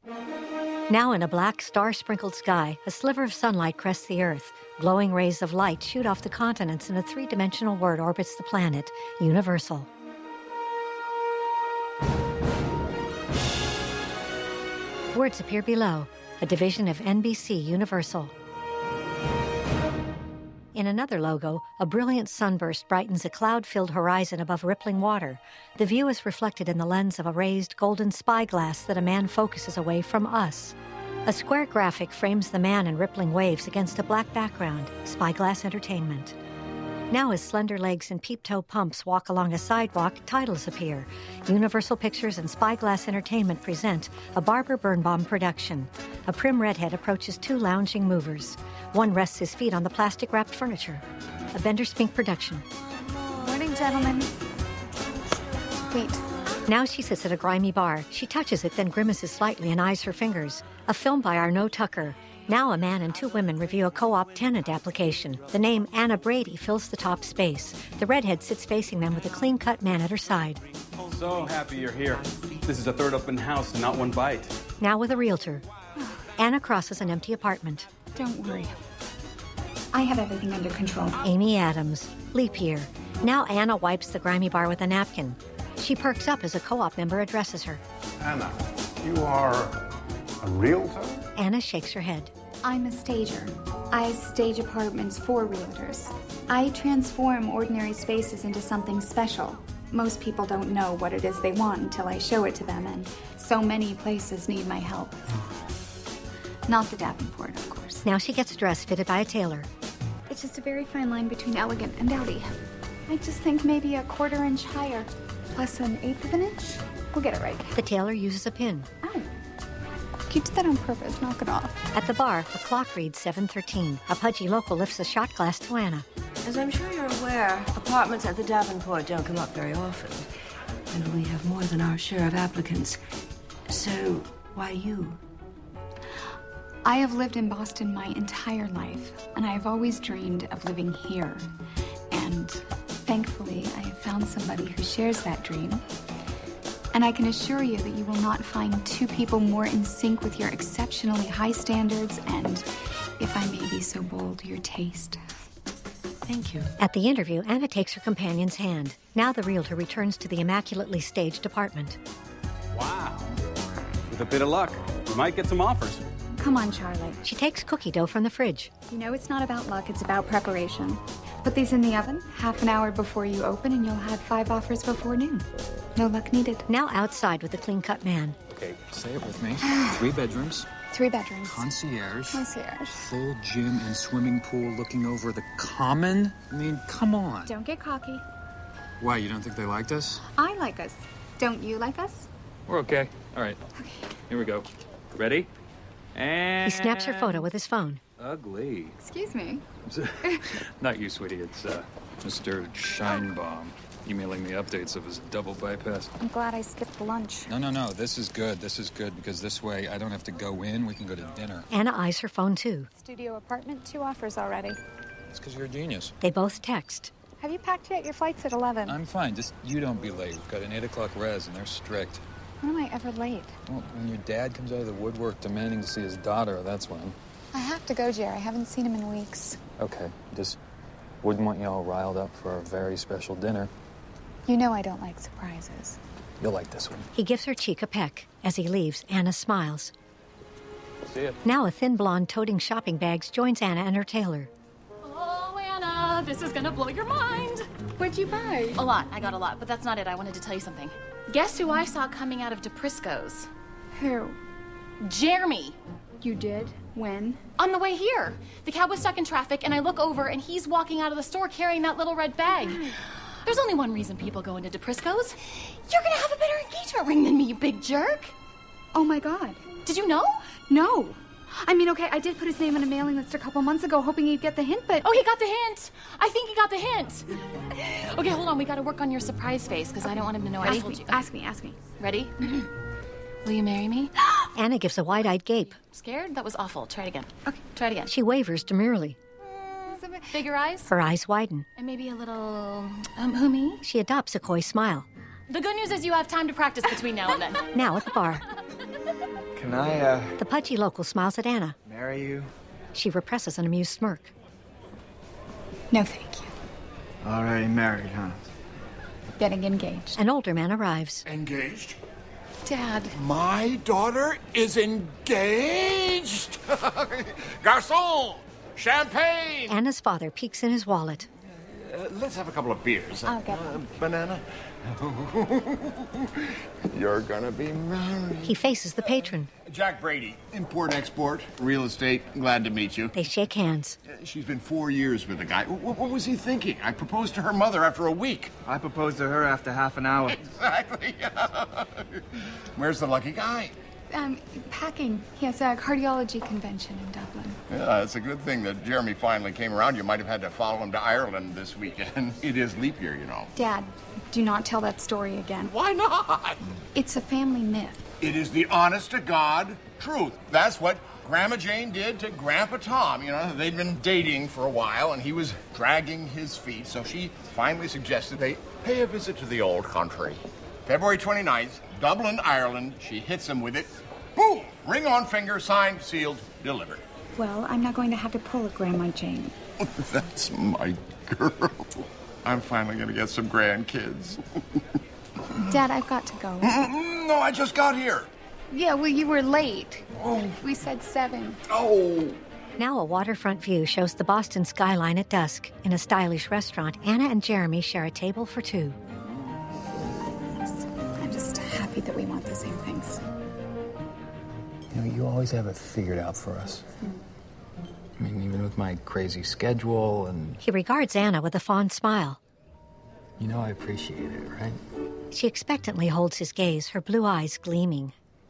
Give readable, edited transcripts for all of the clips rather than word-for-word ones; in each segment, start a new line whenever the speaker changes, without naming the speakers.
Now in a black, star-sprinkled sky, a sliver of sunlight crests the Earth. Glowing rays of light shoot off the continents and a three-dimensional word orbits the planet, Universal. Words appear below, a division of NBC Universal. In another logo, a brilliant sunburst brightens a cloud-filled horizon above rippling water. The view is reflected in the lens of a raised golden spyglass that a man focuses away from us. A square graphic frames the man and rippling waves against a black background, Spyglass Entertainment. Now as slender legs and peep-toe pumps walk along a sidewalk, titles appear. Universal Pictures and Spyglass Entertainment present a Barbara Birnbaum production. A prim redhead approaches two lounging movers. One rests his feet on the plastic-wrapped furniture. A Bender Spink production.
Morning, gentlemen. Wait.
Now she sits at a grimy bar. She touches it, then grimaces slightly and eyes her fingers. A film by Arnaud Tucker. Now a man and two women review a co-op tenant application. The name Anna Brady fills the top space. The redhead sits facing them with a clean-cut man at her side.
So happy you're here. This is a third open house and not one bite.
Now with a realtor. Anna crosses an empty apartment.
Don't worry. I have everything under control.
Amy Adams. Leap year. Now Anna wipes the grimy bar with a napkin. She perks up as a co-op member addresses her.
Anna, you are a realtor?
Anna shakes her head.
I'm a stager. I stage apartments for realtors. I transform ordinary spaces into something special. Most people don't know what it is they want until I show it to them, and so many places need my help. Not the Davenport, of course.
Now she gets a dress fitted by a tailor.
It's just a very fine line between elegant and dowdy. I just think maybe a 1/4 inch higher, plus an 1/8 of an inch. We'll get it right.
The tailor uses a pin.
Oh. You did that on purpose. Knock it off.
At the bar, a clock reads 7:13. A pudgy local lifts a shot glass to Anna.
As I'm sure you're aware, apartments at the Davenport don't come up very often. And we have more than our share of applicants. So, why you?
I have lived in Boston my entire life, and I have always dreamed of living here. And thankfully, I have found somebody who shares that dream. And I can assure you that you will not find two people more in sync with your exceptionally high standards and, if I may be so bold, your taste.
Thank you.
At the interview, Anna takes her companion's hand. Now the realtor returns to the immaculately staged apartment.
Wow. With a bit of luck, we might get some offers.
Come on, Charlie.
She takes cookie dough from the fridge.
You know it's not about luck, it's about preparation. Put these in the oven, half an hour before you open, and you'll have 5 offers before noon. No luck needed.
Now outside with the clean-cut man.
Okay, say it with me. 3 bedrooms.
3 bedrooms.
Concierge.
Concierge.
Full gym and swimming pool looking over the common. I mean, come on.
Don't get cocky.
Why, you don't think they liked us?
I like us. Don't you like us?
We're okay. All right.
Okay.
Here we go. Ready? And...
He snaps her photo with his phone.
Ugly.
Excuse me.
Not you, sweetie. It's Mr. Shinebaum emailing me updates of his double bypass.
I'm glad I skipped the lunch.
No. This is good. This is good because this way I don't have to go in. We can go to dinner.
Anna eyes her phone, too.
Studio apartment, 2 offers already.
It's because you're a genius.
They both text.
Have you packed yet? Your flight's at 11.
I'm fine. Just you don't be late. We've got an 8 o'clock res, and they're strict.
When am I ever late?
Well, when your dad comes out of the woodwork demanding to see his daughter, that's when.
I have to go, Jerry. I haven't seen him in weeks.
Okay, just wouldn't want you all riled up for a very special dinner.
You know I don't like surprises.
You'll like this one.
He gives her cheek a peck. As he leaves, Anna smiles.
See ya.
Now a thin blonde toting shopping bags joins Anna and her tailor.
Oh, Anna, this is gonna blow your mind.
What'd you buy?
A lot. I got a lot, but that's not it. I wanted to tell you something. Guess who I saw coming out of DePrisco's?
Who?
Jeremy.
You did? When?
On the way here. The cab was stuck in traffic, and I look over, and he's walking out of the store carrying that little red bag. There's only one reason people go into DePrisco's. You're gonna have a better engagement ring than me, you big jerk.
Oh my God.
Did you know?
No. I mean, okay, I did put his name on a mailing list a couple months ago, hoping he'd get the hint, but...
Oh, he got the hint. I think he got the hint. Okay, hold on. We gotta work on your surprise face, because I don't want him to know I told you.
Ask me.
Ready? Will you marry me?
Anna gives a wide-eyed gape.
Scared? That was awful. Try it again.
Okay.
Try it again.
She wavers demurely.
Bigger eyes?
Her eyes widen.
And maybe a little... who, me?
She adopts a coy smile.
The good news is you have time to practice between now and then.
Now at the bar.
Can I,
The pudgy local smiles at Anna.
marry you?
She represses an amused smirk.
No, thank you.
Already married, huh?
Getting engaged.
An older man arrives.
Engaged?
Dad.
My daughter is engaged? Garçon! Champagne!
Anna's father peeks in his wallet.
Let's have a couple of beers.
I'll get one.
Banana? You're gonna be married.
He faces the patron.
Jack Brady, import-export, real estate. Glad to meet you.
They shake hands.
She's been 4 years with the guy. What was he thinking? I proposed to her mother after a week.
I proposed to her after half an hour.
Exactly. Where's the lucky guy?
Packing. He has a cardiology convention in Dublin.
Yeah, it's a good thing that Jeremy finally came around. You might have had to follow him to Ireland this weekend. It is leap year, you know.
Dad, do not tell that story again.
Why not?
It's a family myth.
It is the honest-to-God truth. That's what Grandma Jane did to Grandpa Tom. You know, they'd been dating for a while, and he was dragging his feet, so she finally suggested they pay a visit to the old country. February 29th, Dublin, Ireland. She hits him with it. Boom! Ring on finger, signed, sealed, delivered.
Well, I'm not going to have to pull a Grandma Jane.
That's my girl. I'm finally going to get some grandkids.
Dad, I've got to go.
No, I just got here.
Yeah, well, you were late.
Oh.
We said 7.
Oh.
Now a waterfront view shows the Boston skyline at dusk. In a stylish restaurant, Anna and Jeremy share a table for 2.
I'm just happy that we want the same things.
You know, you always have it figured out for us. I mean, even with my crazy schedule and...
He regards Anna with a fond smile.
You know I appreciate it, right?
She expectantly holds his gaze, her blue eyes gleaming.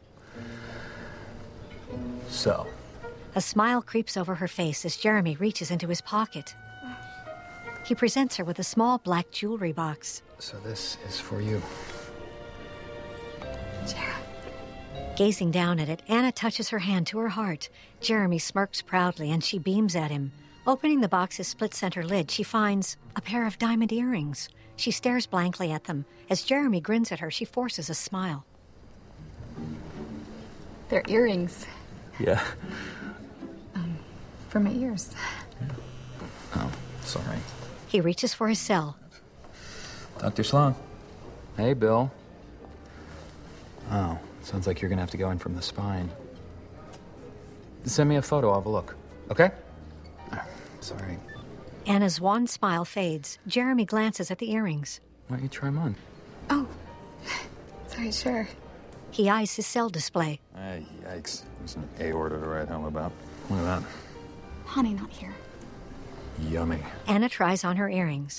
So?
A smile creeps over her face as Jeremy reaches into his pocket. He presents her with a small black jewelry box.
So this is for you.
Yeah.
Gazing down at it, Anna touches her hand to her heart. Jeremy smirks proudly and she beams at him. Opening the box's split-center lid, she finds a pair of diamond earrings. She stares blankly at them. As Jeremy grins at her, she forces a smile.
They're earrings.
Yeah.
For my ears.
Yeah. Oh, sorry.
He reaches for his cell.
Dr. Sloan. Hey, Bill. Oh, sounds like you're gonna have to go in from the spine. Send me a photo, I'll have a look. Okay? Sorry.
Anna's wan smile fades. Jeremy glances at the earrings.
Why don't you try them on?
Oh. Sorry, sure.
He eyes his cell display.
Yikes. There's an aorta to write home about.
Look at that.
Honey, not here.
Yummy.
Anna tries on her earrings.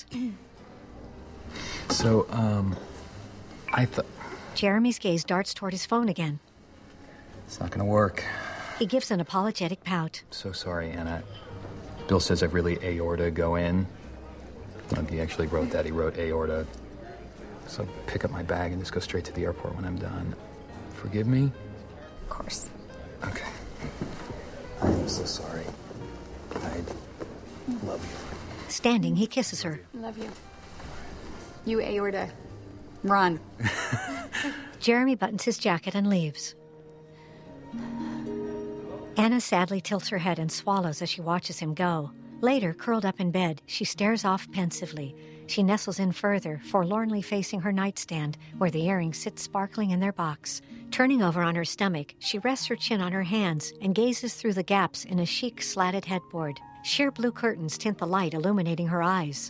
So, I thought...
Jeremy's gaze darts toward his phone again.
It's not gonna work.
He gives an apologetic pout.
So sorry, Anna. Bill says I've really aorta go in. He actually wrote that. He wrote aorta. So pick up my bag and just go straight to the airport when I'm done. Forgive me?
Of course.
Okay. I'm so sorry. I love you.
Standing, he kisses her.
Love you. You aorta. Run.
Jeremy buttons his jacket and leaves. Anna sadly tilts her head and swallows as she watches him go. Later, curled up in bed, she stares off pensively. She nestles in further, forlornly facing her nightstand, where the earrings sit sparkling in their box. Turning over on her stomach, she rests her chin on her hands and gazes through the gaps in a chic slatted headboard. Sheer blue curtains tint the light, illuminating her eyes.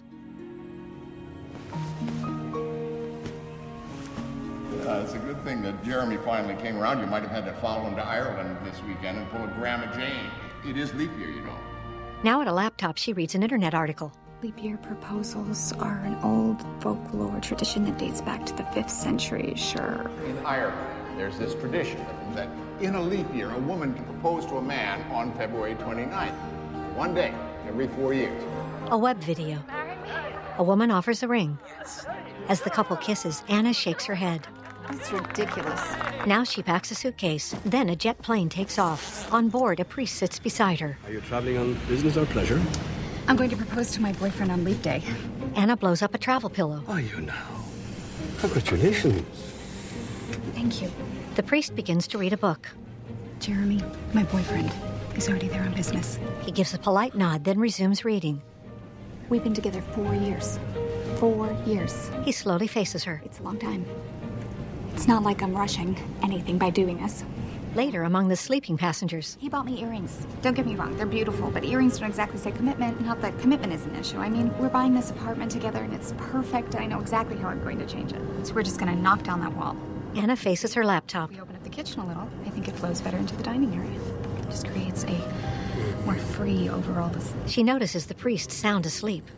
It's a good thing that Jeremy finally came around. You might have had to follow him to Ireland this weekend and pull a Grandma Jane. It is leap year, you know.
Now at a laptop, she reads an internet article.
Leap year proposals are an old folklore tradition that dates back to the 5th century, sure.
In Ireland, there's this tradition that in a leap year, a woman can propose to a man on February 29th. One day, every 4 years.
A web video. A woman offers a ring. As the couple kisses, Anna shakes her head.
It's ridiculous.
Now she packs a suitcase. Then a jet plane takes off. On board, a priest sits beside her.
Are you traveling on business or pleasure?
I'm going to propose to my boyfriend on leap day.
Anna blows up a travel pillow.
Are you now? Congratulations.
Thank you.
The priest begins to read a book.
Jeremy, my boyfriend, is already there on business.
He gives a polite nod, then resumes reading.
We've been together 4 years. 4 years.
He slowly faces her.
It's a long time. It's not like I'm rushing anything by doing this.
Later, among the sleeping passengers.
He bought me earrings. Don't get me wrong, they're beautiful, but earrings don't exactly say commitment. Not that commitment is an issue. I mean, we're buying this apartment together and it's perfect. I know exactly how I'm going to change it. So we're just going to knock down that wall.
Anna faces her laptop.
We open up the kitchen a little. I think it flows better into the dining area. It just creates a more free overall.
She notices the priest sound asleep.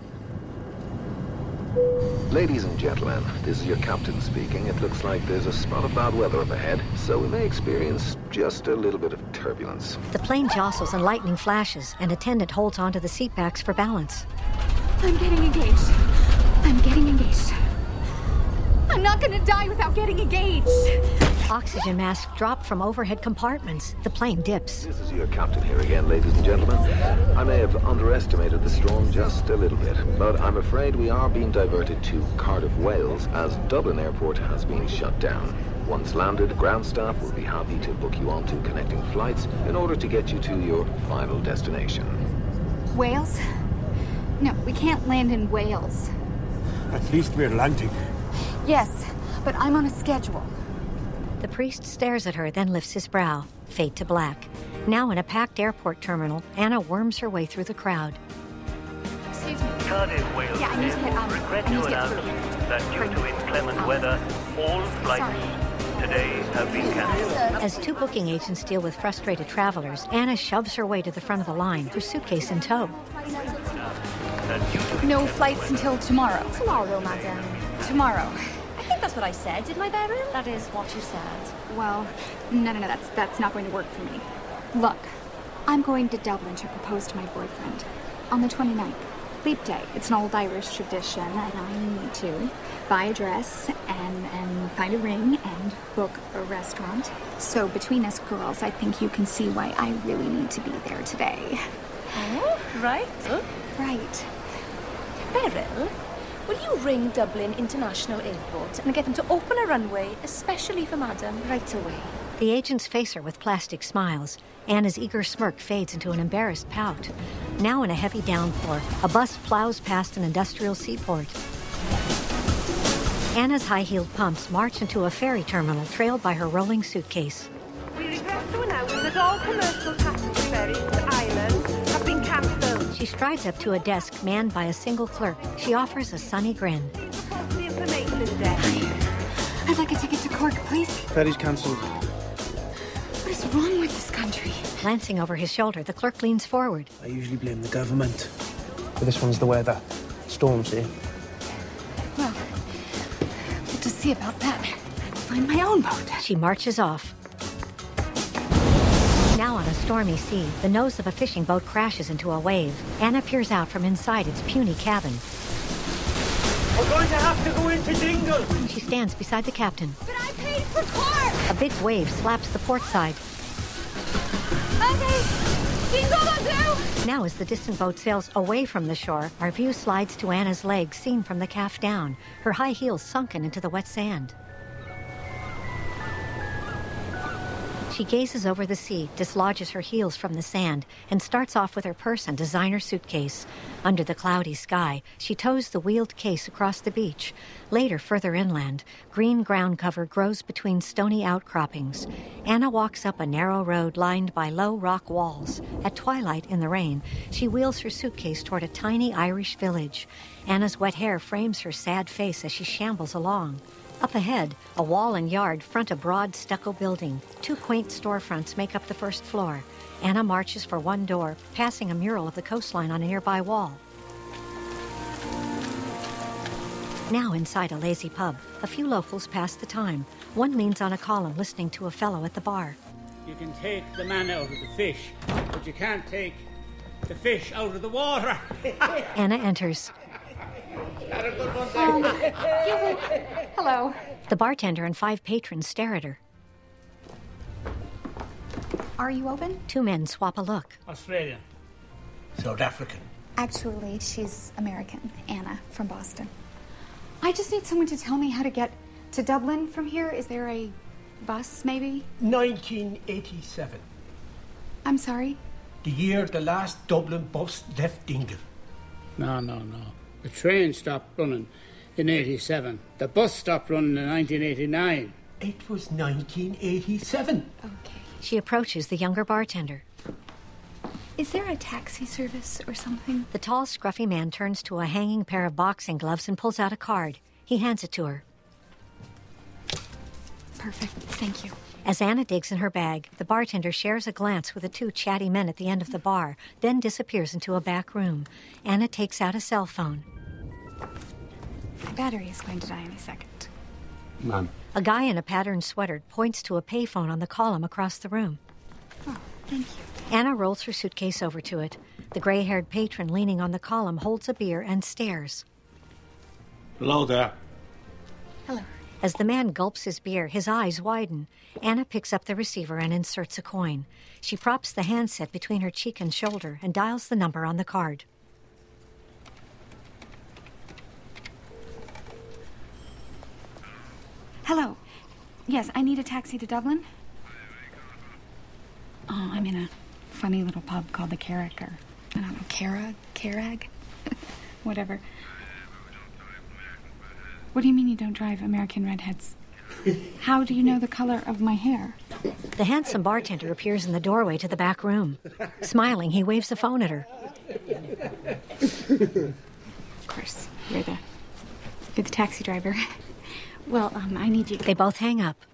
Ladies and gentlemen, this is your captain speaking. It looks like there's a spot of bad weather up ahead, so we may experience just a little bit of turbulence.
The plane jostles and lightning flashes. An attendant holds onto the seat backs for balance.
I'm getting engaged. I'm getting engaged. I'm not gonna die without getting engaged.
Oxygen masks drop from overhead compartments. The plane dips.
This is your captain here again, ladies and gentlemen. I may have underestimated the storm just a little bit, but I'm afraid we are being diverted to Cardiff, Wales, as Dublin Airport has been shut down. Once landed, ground staff will be happy to book you onto connecting flights in order to get you to your final destination.
Wales? No, we can't land in Wales.
At least we're landing.
Yes, but I'm on a schedule.
The priest stares at her, then lifts his brow. Fade to black. Now in a packed airport terminal, Anna worms her way through the crowd.
Excuse me.
Cardiff, Wales.
Yeah, I need to get
regret to announce that due to inclement weather, all flights today have been cancelled.
As two booking agents deal with frustrated travelers, Anna shoves her way to the front of the line, her suitcase in tow.
No flights until tomorrow.
Tomorrow, madam.
Tomorrow.
I think that's what I said, didn't I, Beryl? That is what you said.
Well, no, that's not going to work for me. Look, I'm going to Dublin to propose to my boyfriend on the 29th. Leap Day. It's an old Irish tradition, and I need to buy a dress and find a ring and book a restaurant. So between us girls, I think you can see why I really need to be there today.
Oh, right.
Right.
Beryl, will you ring Dublin International Airport and get them to open a runway, especially for Madam, right away?
The agents face her with plastic smiles. Anna's eager smirk fades into an embarrassed pout. Now in a heavy downpour, a bus plows past an industrial seaport. Anna's high-heeled pumps march into a ferry terminal trailed by her rolling suitcase.
We regret to announce that all commercial passenger ferries to Ireland have been cancelled.
She strides up to a desk manned by a single clerk. She offers a sunny grin.
Across the information desk.
I'd like a ticket to Cork, please.
Ferry's cancelled.
What is wrong with this country?
Glancing over his shoulder, the clerk leans forward.
I usually blame the government. But this one's the weather. Storms here.
Well, we'll just see about that. I'll find my own boat.
She marches off. Now on a stormy sea, the nose of a fishing boat crashes into a wave. Anna peers out from inside its puny cabin.
We're going to have to go into Dingle.
She stands beside the captain.
But I paid for Cork!
A big wave slaps the port side.
Okay, Dingle will do!
Now as the distant boat sails away from the shore, our view slides to Anna's legs seen from the calf down, her high heels sunken into the wet sand. She gazes over the sea, dislodges her heels from the sand, and starts off with her purse and designer suitcase. Under the cloudy sky, she tows the wheeled case across the beach. Later, further inland, green ground cover grows between stony outcroppings. Anna walks up a narrow road lined by low rock walls. At twilight, in the rain, she wheels her suitcase toward a tiny Irish village. Anna's wet hair frames her sad face as she shambles along. Up ahead, a wall and yard front a broad stucco building. Two quaint storefronts make up the first floor. Anna marches for one door, passing a mural of the coastline on a nearby wall. Now inside a lazy pub, a few locals pass the time. One leans on a column listening to a fellow at the bar.
You can take the man out of the fish, but you can't take the fish out of the water.
Anna enters.
Hello.
The bartender and 5 patrons stare at her.
Are you open?
2 men swap a look.
Australian.
South African.
Actually, she's American. Anna, from Boston. I just need someone to tell me how to get to Dublin from here. Is there a bus, maybe?
1987.
I'm sorry?
The year the last Dublin bus left Dingle.
No. The train stopped running in 87. The bus stopped running in 1989.
It was 1987.
Okay.
She approaches the younger bartender.
Is there a taxi service or something?
The tall, scruffy man turns to a hanging pair of boxing gloves and pulls out a card. He hands it to her.
Perfect. Thank you.
As Anna digs in her bag, the bartender shares a glance with the two chatty men at the end of the bar, then disappears into a back room. Anna takes out a cell phone.
My battery is going to die any second.
Ma'am.
A guy in a patterned sweater points to a payphone on the column across the room.
Oh, thank you.
Anna rolls her suitcase over to it. The gray-haired patron leaning on the column holds a beer and stares.
Hello there.
Hello.
As the man gulps his beer, his eyes widen. Anna picks up the receiver and inserts a coin. She props the handset between her cheek and shoulder and dials the number on the card.
Hello. Yes, I need a taxi to Dublin. Oh, I'm in a funny little pub called the Carrack, or I don't know, Carrag? Whatever. What do you mean you don't drive American redheads? How do you know the color of my hair?
The handsome bartender appears in the doorway to the back room. Smiling, he waves a phone at her.
Of course, you're the taxi driver. Well, I need you.
They both hang up.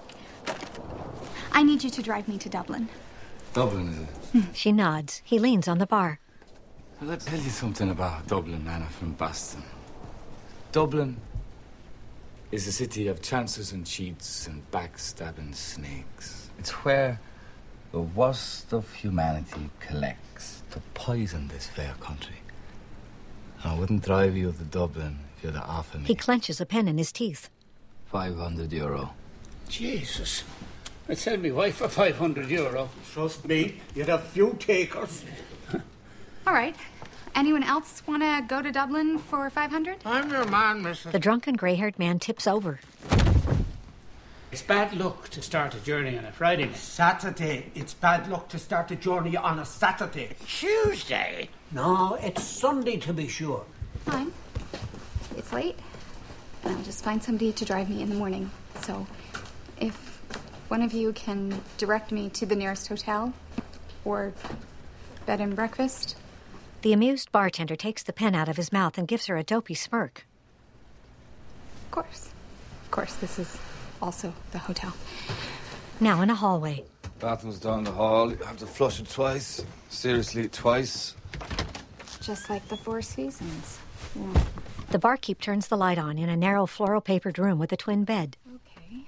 I need you to drive me to Dublin.
Dublin, is it?
She nods. He leans on the bar.
Well, I'll tell you something about Dublin, Anna from Boston. Dublin is a city of chances and cheats and backstabbing snakes. It's where the worst of humanity collects to poison this fair country. I wouldn't drive you to Dublin if you'd offer me
He clenches a pen in his teeth.
€500.
Jesus. I'd sell me wife for €500.
Trust me, you'd have few takers.
All right. Anyone else want to go to Dublin for 500?
I'm your man, Mrs.
The drunken, gray-haired man tips over.
It's bad luck to start a journey on a Friday night.
Saturday. It's bad luck to start a journey on a Saturday.
Tuesday?
No, it's Sunday to be sure.
Fine. It's late, and I'll just find somebody to drive me in the morning. So, if one of you can direct me to the nearest hotel or bed and breakfast.
The amused bartender takes the pen out of his mouth and gives her a dopey smirk.
Of course. Of course, this is also the hotel.
Now in a hallway.
Bathroom's down the hall. You have to flush it twice. Seriously, twice.
Just like the Four Seasons. Yeah.
The barkeep turns the light on in a narrow floral-papered room with a twin bed.
Okay.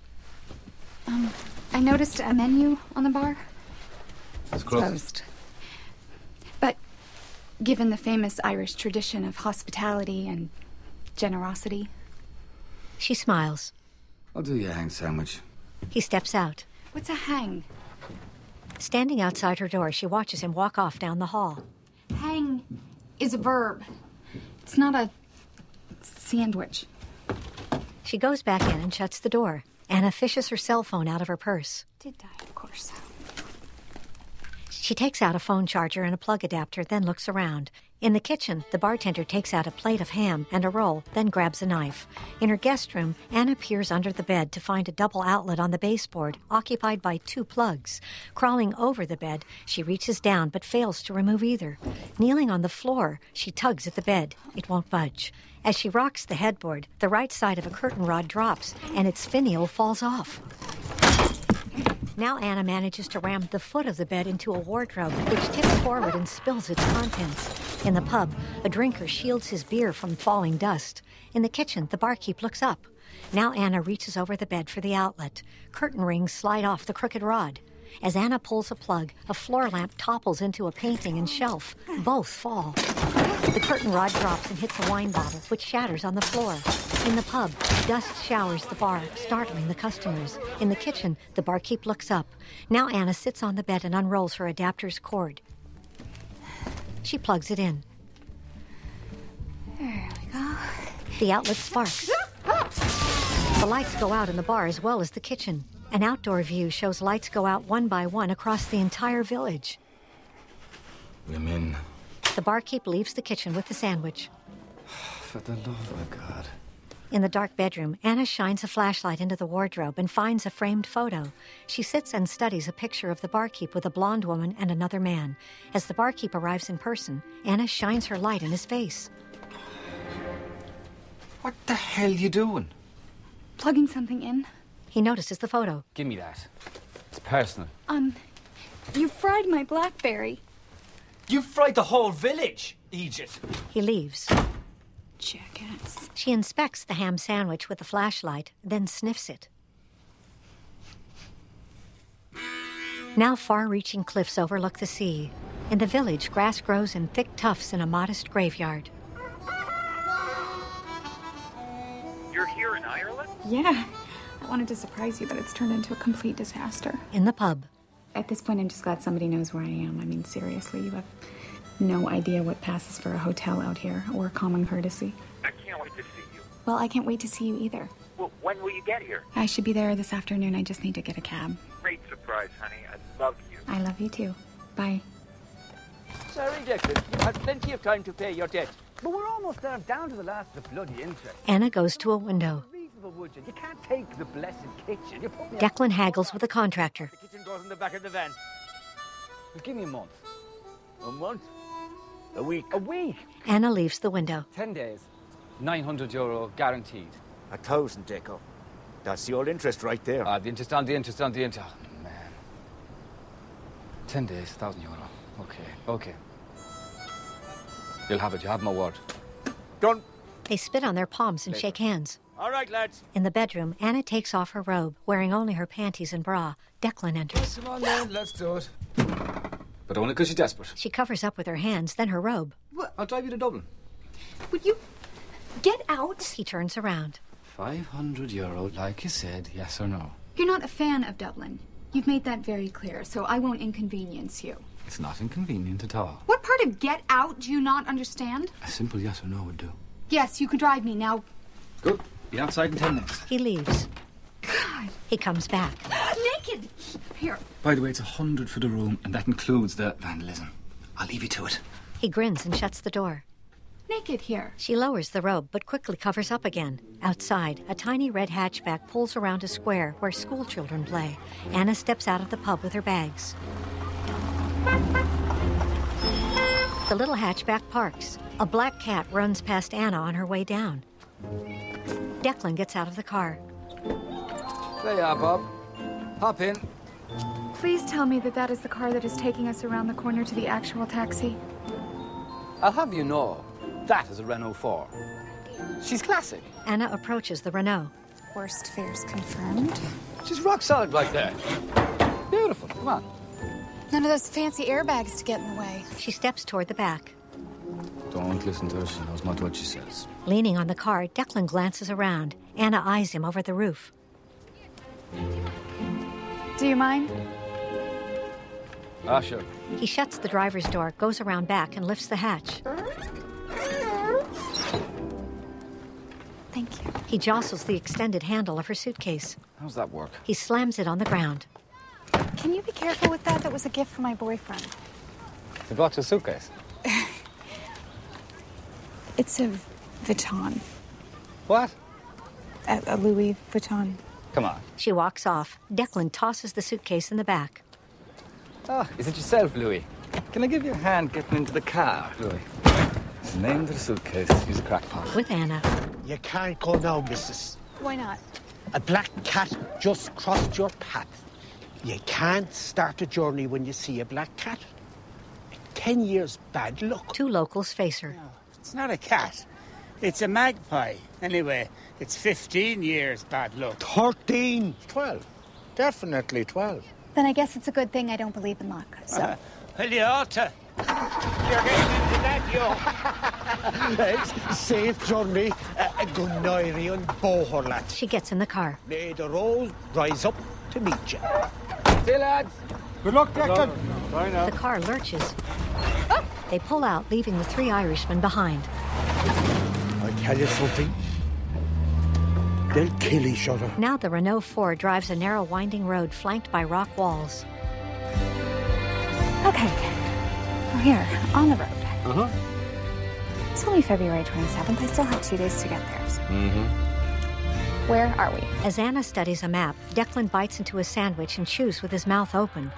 I noticed a menu on the bar.
It's closed.
But given the famous Irish tradition of hospitality and generosity.
She smiles.
I'll do you a hang sandwich.
He steps out.
What's a hang?
Standing outside her door, she watches him walk off down the hall.
Hang is a verb. It's not a sandwich.
She goes back in and shuts the door. Anna fishes her cell phone out of her purse.
Did die, of course.
She takes out a phone charger and a plug adapter, then looks around. In the kitchen, the bartender takes out a plate of ham and a roll, then grabs a knife. In her guest room, Anna peers under the bed to find a double outlet on the baseboard, occupied by 2 plugs. Crawling over the bed, she reaches down but fails to remove either. Kneeling on the floor, she tugs at the bed. It won't budge. As she rocks the headboard, the right side of a curtain rod drops, and its finial falls off. Now Anna manages to ram the foot of the bed into a wardrobe, which tips forward and spills its contents. In the pub, a drinker shields his beer from falling dust. In the kitchen, the barkeep looks up. Now Anna reaches over the bed for the outlet. Curtain rings slide off the crooked rod. As Anna pulls a plug, a floor lamp topples into a painting and shelf. Both fall. The curtain rod drops and hits a wine bottle, which shatters on the floor. In the pub, dust showers the bar, startling the customers. In the kitchen, the barkeep looks up. Now Anna sits on the bed and unrolls her adapter's cord. She plugs it in.
There we go.
The outlet sparks. The lights go out in the bar as well as the kitchen. An outdoor view shows lights go out one by one across the entire village.
I'm in.
The barkeep leaves the kitchen with the sandwich.
For the love of God.
In the dark bedroom, Anna shines a flashlight into the wardrobe and finds a framed photo. She sits and studies a picture of the barkeep with a blonde woman and another man. As the barkeep arrives in person, Anna shines her light in his face.
What the hell you doing?
Plugging something in.
He notices the photo.
Give me that. It's personal.
You fried my blackberry.
You fried the whole village, Egypt.
He leaves.
Jackass.
She inspects the ham sandwich with the flashlight, then sniffs it. Now far-reaching cliffs overlook the sea. In the village, grass grows in thick tufts in a modest graveyard.
You're here in Ireland?
Yeah. I wanted to surprise you, but it's turned into a complete disaster.
In the pub.
At this point, I'm just glad somebody knows where I am. I mean, seriously, you have no idea what passes for a hotel out here, or common courtesy.
I can't wait to see you.
Well, I can't wait to see you either.
Well, when will you get here?
I should be there this afternoon. I just need to get a cab.
Great surprise, honey. I love you.
I love you too. Bye.
Sorry, Declan. You had plenty of time to pay your debt. But we're almost there, down to the last of the bloody interest.
Anna goes to a window.
Reasonable, would you? You can't take the blessed kitchen. You put me
Declan haggles with the contractor.
The kitchen goes in the back of the van. Well, give me a month. A month? A week. A week?
Anna leaves the window.
10 days. €900 guaranteed.
1,000, Deco. That's the old interest right there.
The interest on the interest on the interest. Oh, man. 10 days, €1,000. Okay. You'll have it. You have my word.
Done.
They spit on their palms and shake hands.
All right, lads.
In the bedroom, Anna takes off her robe, wearing only her panties and bra. Declan enters.
Come on, then. Let's do it. But only because you're desperate.
She covers up with her hands, then her robe.
What? I'll drive you to Dublin.
Would you get out?
He turns around.
€500, like you said, yes or no?
You're not a fan of Dublin. You've made that very clear, so I won't inconvenience you.
It's not inconvenient at all.
What part of get out do you not understand?
A simple yes or no would do.
Yes, you could drive me now.
Good. Be outside in 10 minutes.
He leaves.
God.
He comes back.
Naked! Here.
By the way, it's 100 for the room, and that includes the vandalism. I'll leave you to it.
He grins and shuts the door.
Naked here.
She lowers the robe, but quickly covers up again. Outside, a tiny red hatchback pulls around a square where school children play. Anna steps out of the pub with her bags. The little hatchback parks. A black cat runs past Anna on her way down. Declan gets out of the car.
There you are, Bob. Hop in.
Please tell me that that is the car that is taking us around the corner to the actual taxi.
I'll have you know, that is a Renault 4. She's classic.
Anna approaches the Renault.
Worst fears confirmed.
She's rock solid right there. Beautiful. Come on.
None of those fancy airbags to get in the way.
She steps toward the back.
Don't listen to her. She knows not what she says.
Leaning on the car, Declan glances around. Anna eyes him over the roof.
Do you mind?
Sure.
He shuts the driver's door, goes around back, and lifts the hatch.
Thank you.
He jostles the extended handle of her suitcase.
How's that work?
He slams it on the ground.
Can you be careful with that? That was a gift from my boyfriend.
You bought your suitcase?
It's a Vuitton.
What?
A Louis Vuitton.
Come on.
She walks off. Declan tosses the suitcase in the back.
Is it yourself, Louis? Can I give you a hand getting into the car, Louis? It's the name of the suitcase. He's a crackpot.
With Anna.
You can't go now, missus.
Why not?
A black cat just crossed your path. You can't start a journey when you see a black cat. 10 years bad luck.
Two locals face her.
No, it's not a cat. It's a magpie. Anyway, it's 15 years bad luck.
13.
12. Definitely 12.
Then I guess it's a good thing I don't believe in luck. So.
Well, you ought to. You're getting into that, you.
Safe journey. Good night, and bohor, lads.
She gets in the car.
May the road rise up to meet you.
See you, lads.
Good luck, Declan. Bye now.
The car lurches. Oh! They pull out, leaving the three Irishmen behind.
I'll tell you something. they'll kill each other.
Now the Renault 4 drives a narrow winding road flanked by rock walls.
Okay. We're here, on the road.
Uh-huh.
It's only February 27th. I still have 2 days to get there. So. Where are we?
As Anna studies a map, Declan bites into a sandwich and chews with his mouth open.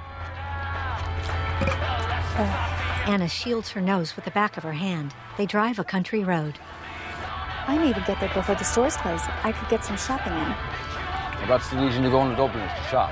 Anna shields her nose with the back of her hand. They drive a country road.
I need to get there before the stores close. I could get some shopping in.
Well, that's the reason you're going to Dublin, is to shop.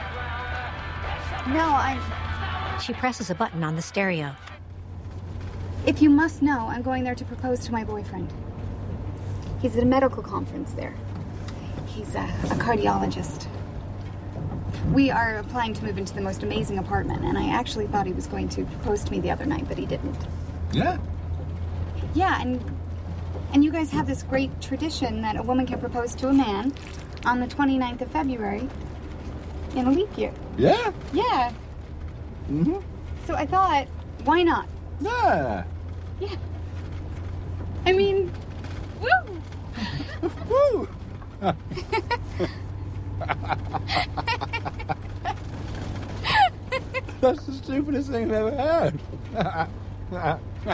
No,
She presses a button on the stereo.
If you must know, I'm going there to propose to my boyfriend. He's at a medical conference there. He's a cardiologist. We are applying to move into the most amazing apartment, and I actually thought he was going to propose to me the other night, but he didn't.
Yeah?
Yeah, and you guys have this great tradition that a woman can propose to a man on the 29th of February in a leap year.
Yeah?
Yeah.
Mm-hmm.
So I thought, why not?
Yeah.
Yeah. I mean, woo!
Woo! That's the stupidest thing I've ever heard.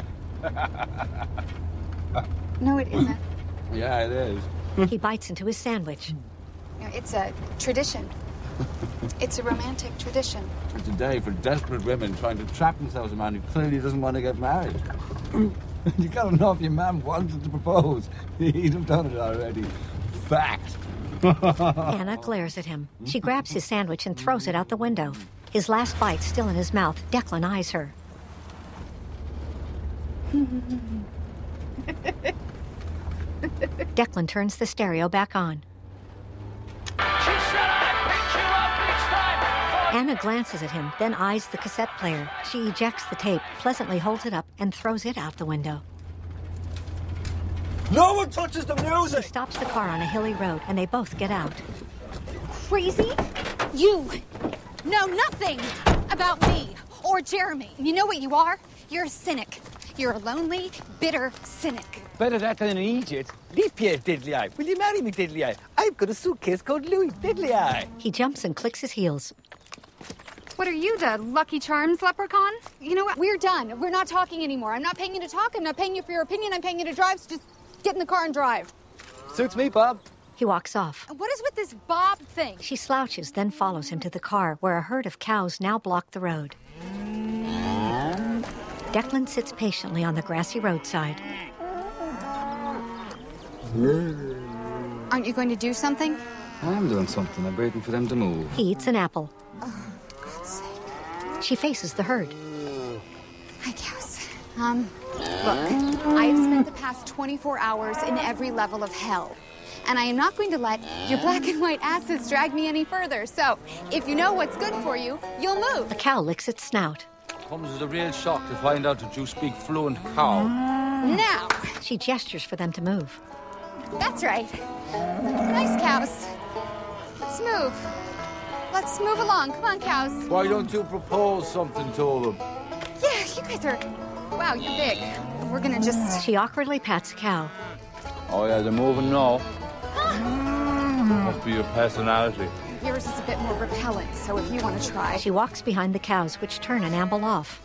No, it isn't.
Yeah, it is.
He bites into his sandwich.
No, it's a tradition. It's a romantic tradition.
And today, for desperate women trying to trap themselves a man who clearly doesn't want to get married. You gotta know if your man wanted to propose. He'd have done it already. Fact.
Anna glares at him. She grabs his sandwich and throws it out the window. His last bite still in his mouth, Declan eyes her. Declan turns the stereo back on. Anna glances at him, then eyes the cassette player. She ejects the tape, pleasantly holds it up, and throws it out the window.
No one touches the music!
He stops the car on a hilly road, and they both get out.
Crazy? You know nothing about me or Jeremy. You know what you are? You're a cynic. You're a lonely, bitter cynic.
Better that than an idiot. Leap year, Diddly Eye. Will you marry me, Diddly Eye? I've got a suitcase called Louis, Diddly Eye.
He jumps and clicks his heels.
What are you, the Lucky Charms leprechaun? You know what? We're done. We're not talking anymore. I'm not paying you to talk. I'm not paying you for your opinion. I'm paying you to drive, so just get in the car and drive.
Suits me, Bob.
He walks off.
What is with this Bob thing?
She slouches, then follows him to the car, where a herd of cows now block the road. Declan sits patiently on the grassy roadside.
Aren't you going to do something?
I am doing something. I'm waiting for them to move.
He eats an apple.
Oh, God's sake.
She faces the herd.
Hi, cows. Look, I have spent the past 24 hours in every level of hell. And I am not going to let your black and white asses drag me any further. So, if you know what's good for you, you'll move.
A cow licks its snout.
Comes as a real shock to find out that you speak fluent cow.
Now.
She gestures for them to move.
That's right. Nice cows. Let's move. Let's move along. Come on, cows.
Why don't you propose something to them?
Yeah, you guys are... Wow, you're big. We're gonna just...
She awkwardly pats a cow.
Oh, yeah, they're moving now. Must be your personality.
Yours is a bit more repellent, so if you want to try...
She walks behind the cows, which turn and amble off.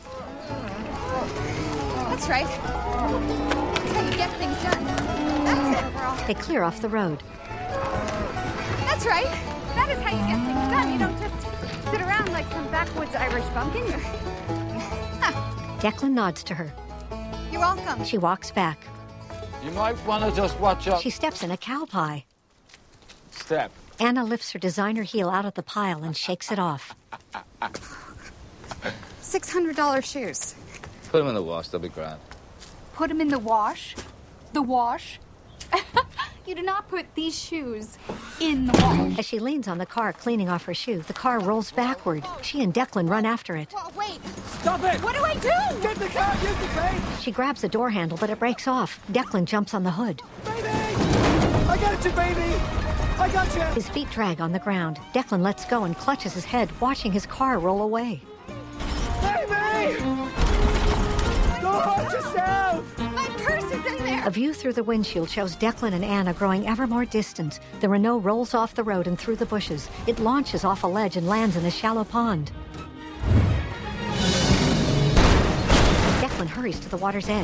That's right. That's how you get things done. That's it, girl.
They clear off the road.
That's right. That is how you get things done. You don't just sit around like some backwoods Irish bumpkin.
Declan nods to her.
You're welcome.
She walks back.
You might want to just watch out.
She steps in a cow pie.
Step.
Anna lifts her designer heel out of the pile and shakes it off.
$600 shoes.
Put them in the wash, they'll be grand.
Put them in the wash? The wash? You do not put these shoes in the wash.
As she leans on the car, cleaning off her shoe, the car rolls backward. She and Declan run after it.
Oh, wait.
Stop it!
What do I do?
Get the car, use the brake!
She grabs the door handle, but it breaks off. Declan jumps on the hood.
Baby! I got you, baby! I got you!
His feet drag on the ground. Declan lets go and clutches his head, watching his car roll away.
Baby! God! Watch yourself!
My purse is in there!
A view through the windshield shows Declan and Anna growing ever more distant. The Renault rolls off the road and through the bushes. It launches off a ledge and lands in a shallow pond. Declan hurries to the water's edge.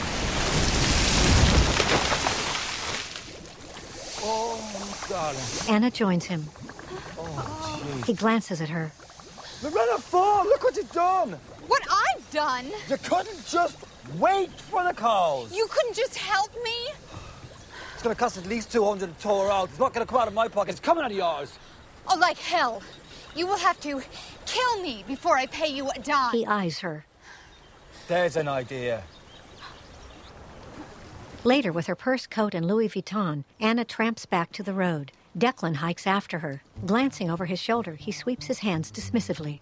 Oh, darling.
Anna joins him.
Oh, jeez.
He glances at her.
Loretta Fawn, look what you've done!
What I've done?
You couldn't just wait for the cows.
You couldn't just help me?
It's going to cost at least 200 to tow her out. It's not going to come out of my pocket. It's coming out of yours.
Oh, like hell. You will have to kill me before I pay you a dime.
He eyes her.
There's an idea.
Later, with her purse, coat, and Louis Vuitton, Anna tramps back to the road. Declan hikes after her. Glancing over his shoulder, he sweeps his hands dismissively.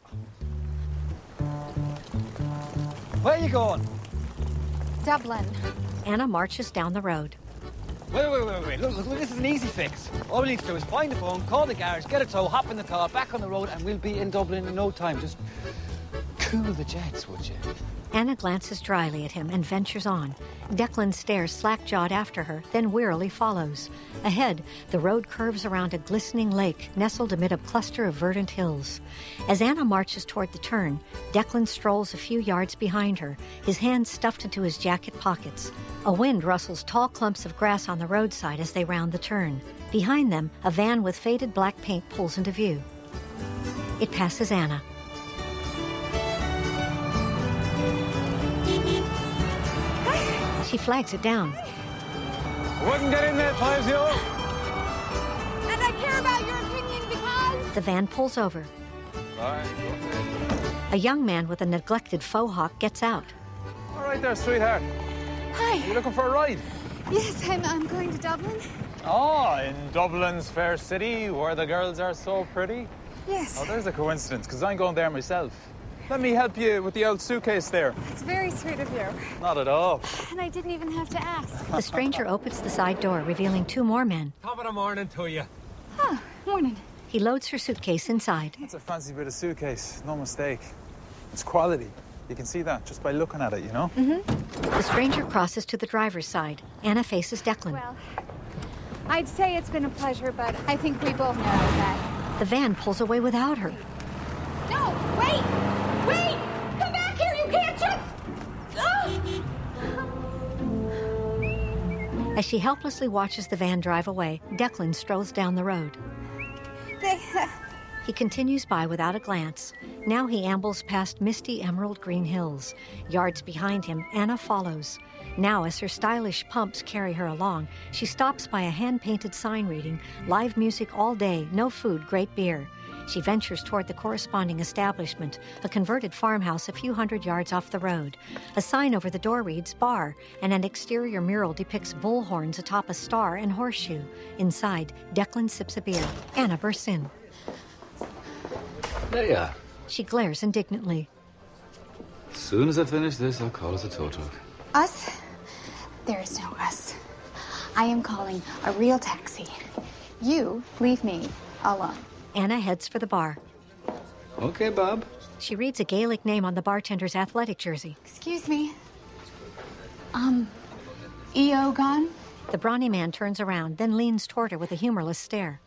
Where are you going?
Dublin.
Anna marches down the road.
Wait. Look, this is an easy fix. All we need to do is find the phone, call the garage, get a tow, hop in the car, back on the road, and we'll be in Dublin in no time. Just cool the jets, would you?
Anna glances dryly at him and ventures on. Declan stares slack-jawed after her, then wearily follows. Ahead, the road curves around a glistening lake nestled amid a cluster of verdant hills. As Anna marches toward the turn, Declan strolls a few yards behind her, his hands stuffed into his jacket pockets. A wind rustles tall clumps of grass on the roadside as they round the turn. Behind them, a van with faded black paint pulls into view. It passes Anna. She flags it down.
Wouldn't get in there, Pazio.
And I care about your opinion because...
The van pulls over.
Bye.
A young man with a neglected faux hawk gets out.
All right there, sweetheart.
Hi.
You looking for a ride?
Yes, I'm going to Dublin.
Oh, in Dublin's fair city, where the girls are so pretty?
Yes.
Oh, there's a coincidence, because I'm going there myself. Let me help you with the old suitcase there.
That's very sweet of you.
Not at all.
And I didn't even have to ask.
The stranger opens the side door, revealing two more men.
Top of the morning to you.
Oh, morning.
He loads her suitcase inside.
That's a fancy bit of suitcase, no mistake. It's quality. You can see that just by looking at it, you know?
Mm-hmm.
The stranger crosses to the driver's side. Anna faces Declan.
Well, I'd say it's been a pleasure, but I think we both know that.
The van pulls away without her.
No, wait! Wait! Come back here! You can't just...
As she helplessly watches the van drive away, Declan strolls down the road. He continues by without a glance. Now he ambles past misty emerald green hills. Yards behind him, Anna follows. Now, as her stylish pumps carry her along, she stops by a hand-painted sign reading, "Live music all day, no food, great beer." She ventures toward the corresponding establishment, a converted farmhouse a few hundred yards off the road. A sign over the door reads "Bar," and an exterior mural depicts bull horns atop a star and horseshoe. Inside, Declan sips a beer. Anna bursts in.
Leia.
She glares indignantly.
As soon as I finish this, I'll call us a tow truck.
Us? There is no us. I am calling a real taxi. You leave me alone.
Anna heads for the bar.
Okay, Bob.
She reads a Gaelic name on the bartender's athletic jersey.
Excuse me. E.O. gone?
The brawny man turns around, then leans toward her with a humorless stare.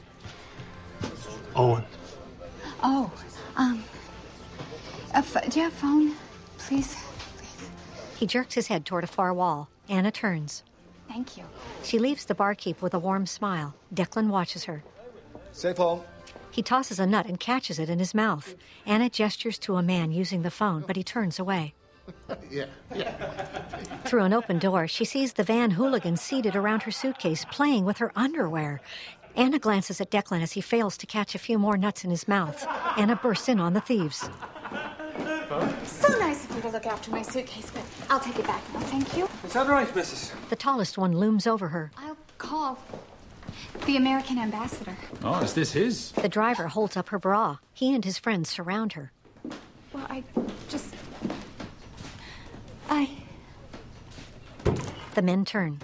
Owen.
Oh, do you have a phone? Please?
He jerks his head toward a far wall. Anna turns.
Thank you.
She leaves the barkeep with a warm smile. Declan watches her.
Safe home.
He tosses a nut and catches it in his mouth. Anna gestures to a man using the phone, but he turns away.
Yeah.
Through an open door, she sees the van hooligans seated around her suitcase, playing with her underwear. Anna glances at Declan as he fails to catch a few more nuts in his mouth. Anna bursts in on the thieves.
So nice of you to look after my suitcase, but I'll take it back now, thank you.
Is that right, missus?
The tallest one looms over her.
I'll call the American ambassador.
Oh, is this his?
The driver holds up her bra. He and his friends surround her.
Well,
The men turn.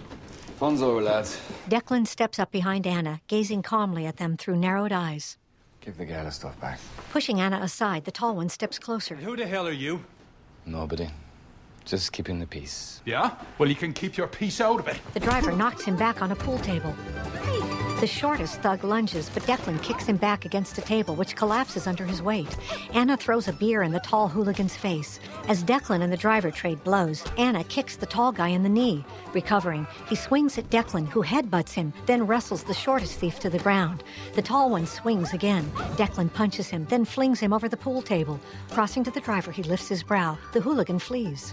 Fun's over, lads.
Declan steps up behind Anna, gazing calmly at them through narrowed eyes.
Give the gal her stuff back.
Pushing Anna aside, the tall one steps closer.
Who the hell are you?
Nobody. Just keeping the peace.
Yeah? Well, you can keep your piece out of it.
The driver knocks him back on a pool table. The shortest thug lunges, but Declan kicks him back against a table, which collapses under his weight. Anna throws a beer in the tall hooligan's face. As Declan and the driver trade blows, Anna kicks the tall guy in the knee. Recovering, he swings at Declan, who headbutts him, then wrestles the shortest thief to the ground. The tall one swings again. Declan punches him, then flings him over the pool table. Crossing to the driver, he lifts his brow. The hooligan flees.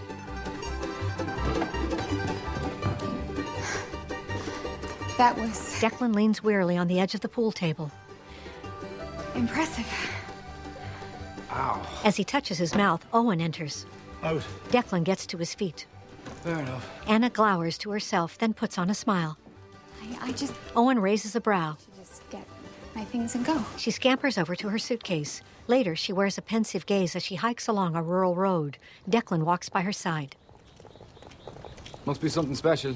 That was...
Declan leans wearily on the edge of the pool table.
impressive.
Ow. As he touches his mouth, Owen enters.
Out.
Declan gets to his feet.
Fair enough.
Anna glowers to herself, then puts on a smile.
I just...
Owen raises a brow.
Just get my things and go.
She scampers over to her suitcase. Later, she wears a pensive gaze as she hikes along a rural road. Declan walks by her side.
Must be something special.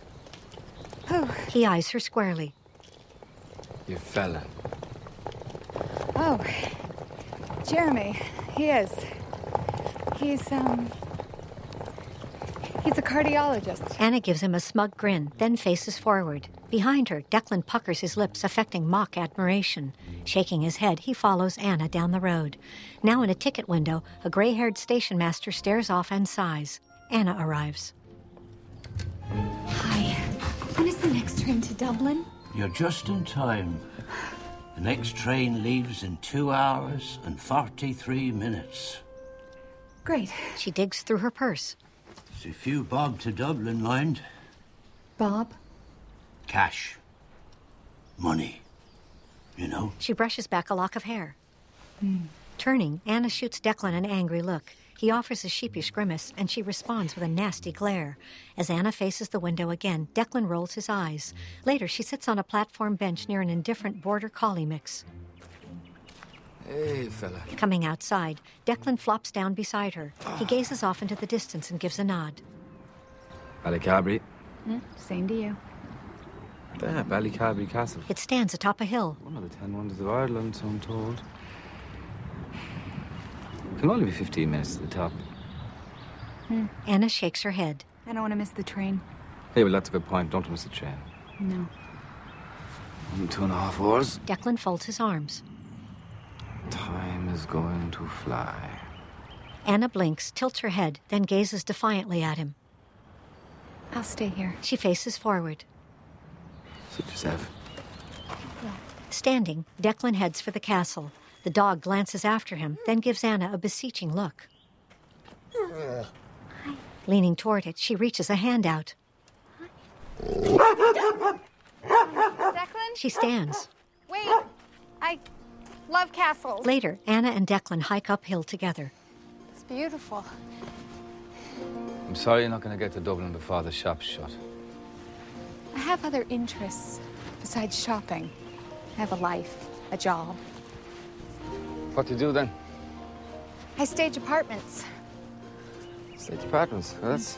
He eyes her squarely.
You fella.
Oh, Jeremy, he is. He's a cardiologist.
Anna gives him a smug grin, then faces forward. Behind her, Declan puckers his lips, affecting mock admiration. Shaking his head, he follows Anna down the road. Now in a ticket window, a gray-haired station master stares off and sighs. Anna arrives.
Hi. When is the next train to Dublin?
You're just in time. The next train leaves in 2 hours and 43 minutes.
Great.
She digs through her purse.
There's a few bob to Dublin, mind.
Bob?
Cash. Money. You know?
She brushes back a lock of hair. Turning, Anna shoots Declan an angry look. He offers a sheepish grimace, and she responds with a nasty glare. As Anna faces the window again, Declan rolls his eyes. Later, she sits on a platform bench near an indifferent border collie mix.
Hey, fella.
Coming outside, Declan flops down beside her. He gazes off into the distance and gives a nod.
Ballycabry.
Same to you.
There, Ballycabry Castle.
It stands atop a hill.
One of the 10 wonders of Ireland, so I'm told. Can only be 15 minutes to the top.
Anna shakes her head.
I don't want to miss the train.
Hey, well, that's a good point. Don't miss the train.
No.
2.5 hours.
Declan folds his arms.
Time is going to fly.
Anna blinks, tilts her head, then gazes defiantly at him.
I'll stay here.
She faces forward.
Suit yourself.
Standing, Declan heads for the castle. The dog glances after him, then gives Anna a beseeching look. Leaning toward it, she reaches a hand out.
Declan?
She stands.
Wait. I love castles.
Later, Anna and Declan hike uphill together.
It's beautiful.
I'm sorry you're not going to get to Dublin before the shop's shut.
I have other interests besides shopping. I have a life, a job.
What do you do then?
I stage apartments.
Stage apartments. That's...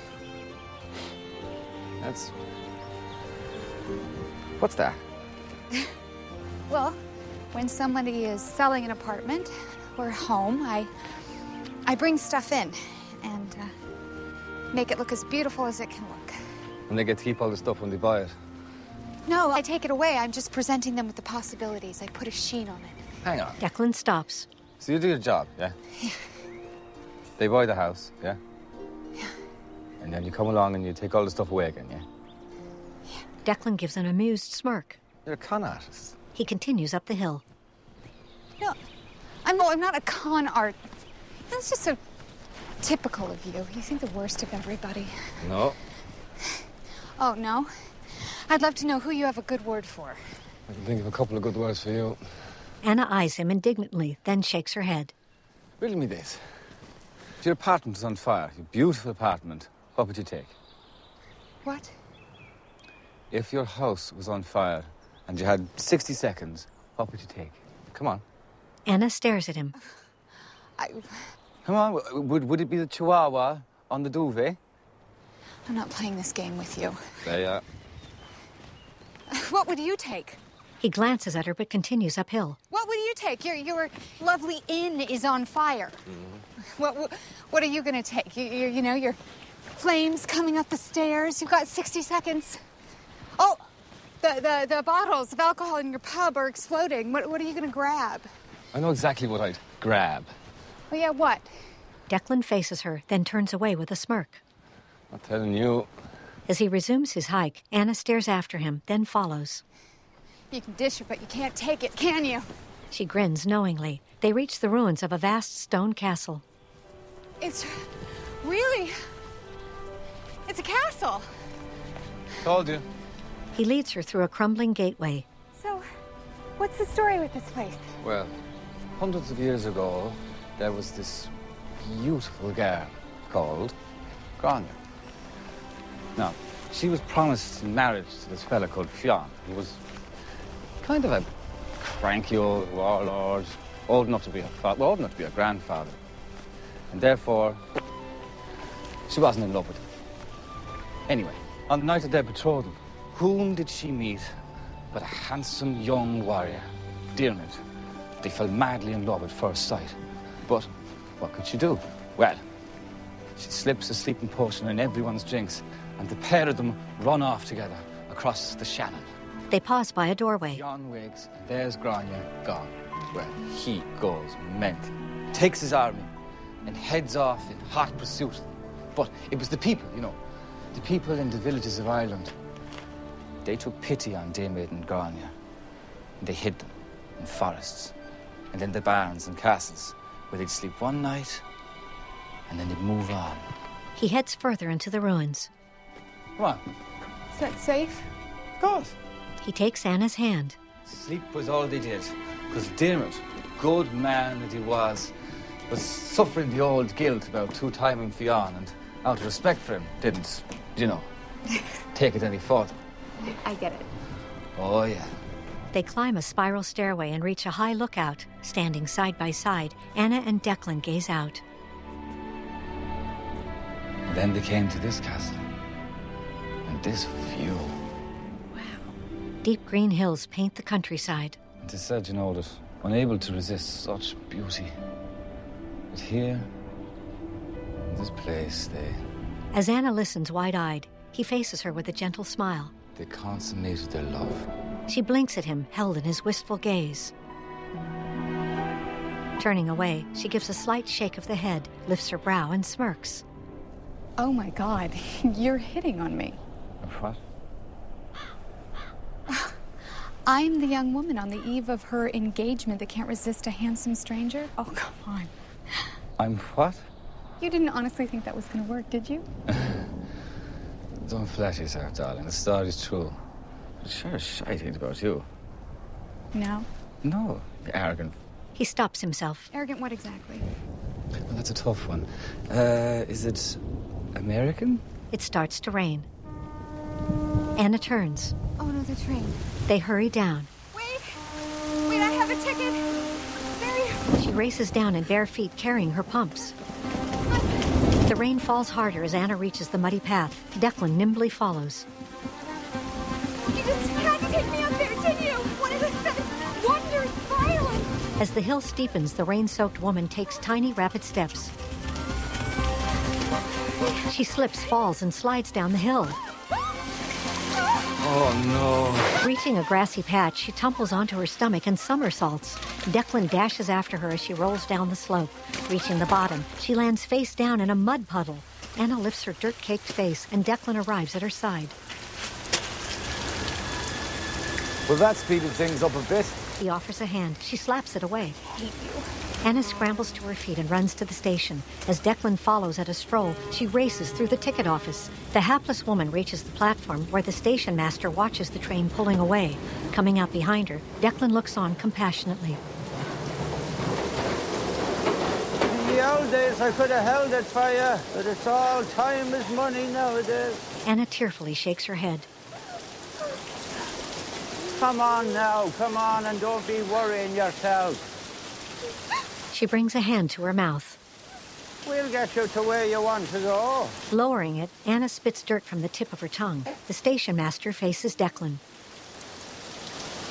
What's that?
Well, when somebody is selling an apartment or a home, I bring stuff in and make it look as beautiful as it can look.
And they get to keep all the stuff when they buy it.
No, I take it away. I'm just presenting them with the possibilities. I put a sheen on it.
Hang on.
Declan stops.
So you do your job, yeah?
Yeah.
They buy the house, yeah? Yeah. And then you come along and you take all the stuff away again, yeah?
Declan gives an amused smirk.
You're a con artist.
He continues up the hill.
No, I'm not a con art. That's just so typical of you. You think the worst of everybody.
No.
Oh, no? I'd love to know who you have a good word for.
I can think of a couple of good words for you.
Anna eyes him indignantly, then shakes her head.
Riddle me this. If your apartment was on fire, your beautiful apartment, what would you take?
What?
If your house was on fire and you had 60 seconds, what would you take? Come on.
Anna stares at him.
Come on, would it be the Chihuahua on the duvet?
I'm not playing this game with you.
There you are.
What would you take?
He glances at her but continues uphill.
What will you take? Your lovely inn is on fire. What are you going to take? You know, your flames coming up the stairs. You've got 60 seconds. Oh, the bottles of alcohol in your pub are exploding. What are you going to grab?
I know exactly what I'd grab.
Oh, yeah, what?
Declan faces her, then turns away with a smirk.
I'm telling you.
As he resumes his hike, Anna stares after him, then follows.
You can dish it, but you can't take it, can you?
She grins knowingly. They reach the ruins of a vast stone castle.
It's really... It's a castle.
Told you.
He leads her through a crumbling gateway.
So, what's the story with this place?
Well, hundreds of years ago, there was this beautiful girl called Grania. Now, she was promised in marriage to this fella called Fionn. He was kind of a cranky old warlord, old enough to be a grandfather. And therefore, she wasn't in love with him. Anyway, on the night of their betrothal, whom did she meet but a handsome young warrior, Diarmaid? They fell madly in love at first sight. But what could she do? Well, she slips a sleeping potion in everyone's drinks, and the pair of them run off together across the Shannon.
They pause by a doorway.
Fionn wakes, and there's Grania gone. Well, he goes mental, takes his army, and heads off in hot pursuit. But it was the people, you know, the people in the villages of Ireland. They took pity on Diarmaid and Grania, and they hid them in forests, and in the barns and castles, where they'd sleep one night, and then they'd move on.
He heads further into the ruins.
Come on.
Is that safe?
Of course.
He takes Anna's hand.
Sleep was all they did, because Diarmaid, good man that he was suffering the old guilt about two-timing Fionn, and out of respect for him, didn't, you know, take it any further.
I get it.
Oh, yeah.
They climb a spiral stairway and reach a high lookout. Standing side by side, Anna and Declan gaze out.
And then they came to this castle. And this view.
Deep green hills paint the countryside.
It is said, you know, that unable to resist such beauty. But here, in this place,
As Anna listens wide-eyed, he faces her with a gentle smile.
They consummated their love.
She blinks at him, held in his wistful gaze. Turning away, she gives a slight shake of the head, lifts her brow, and smirks.
Oh my God, you're hitting on me.
What?
I'm the young woman on the eve of her engagement that can't resist a handsome stranger. Oh, come on.
I'm what?
You didn't honestly think that was going to work, did you?
Don't flash yourself, darling. The story's true. But sure shite about you.
No?
No, you arrogant.
He stops himself.
Arrogant what exactly?
Well, that's a tough one. Is it American?
It starts to rain. Anna turns.
Oh, no, the train.
They hurry down.
Wait, I have a ticket.
She races down in bare feet, carrying her pumps. The rain falls harder as Anna reaches the muddy path. Declan nimbly follows.
You just had to take me up there, didn't you? One of the 7 wonders of Ireland.
As the hill steepens, the rain-soaked woman takes tiny, rapid steps. She slips, falls, and slides down the hill.
Oh, no.
Reaching a grassy patch, she tumbles onto her stomach and somersaults. Declan dashes after her as she rolls down the slope. Reaching the bottom, she lands face down in a mud puddle. Anna lifts her dirt-caked face, and Declan arrives at her side.
Well, that speeded things up a bit.
He offers a hand. She slaps it away. Anna scrambles to her feet and runs to the station. As Declan follows at a stroll, she races through the ticket office. The hapless woman reaches the platform where the station master watches the train pulling away. Coming out behind her, Declan looks on compassionately.
In the old days, I could have held it for you, but it's all time is money nowadays.
Anna tearfully shakes her head.
Come on now, come on, and don't be worrying yourself.
She brings a hand to her mouth.
We'll get you to where you want to go.
Lowering it, Anna spits dirt from the tip of her tongue. The station master faces Declan.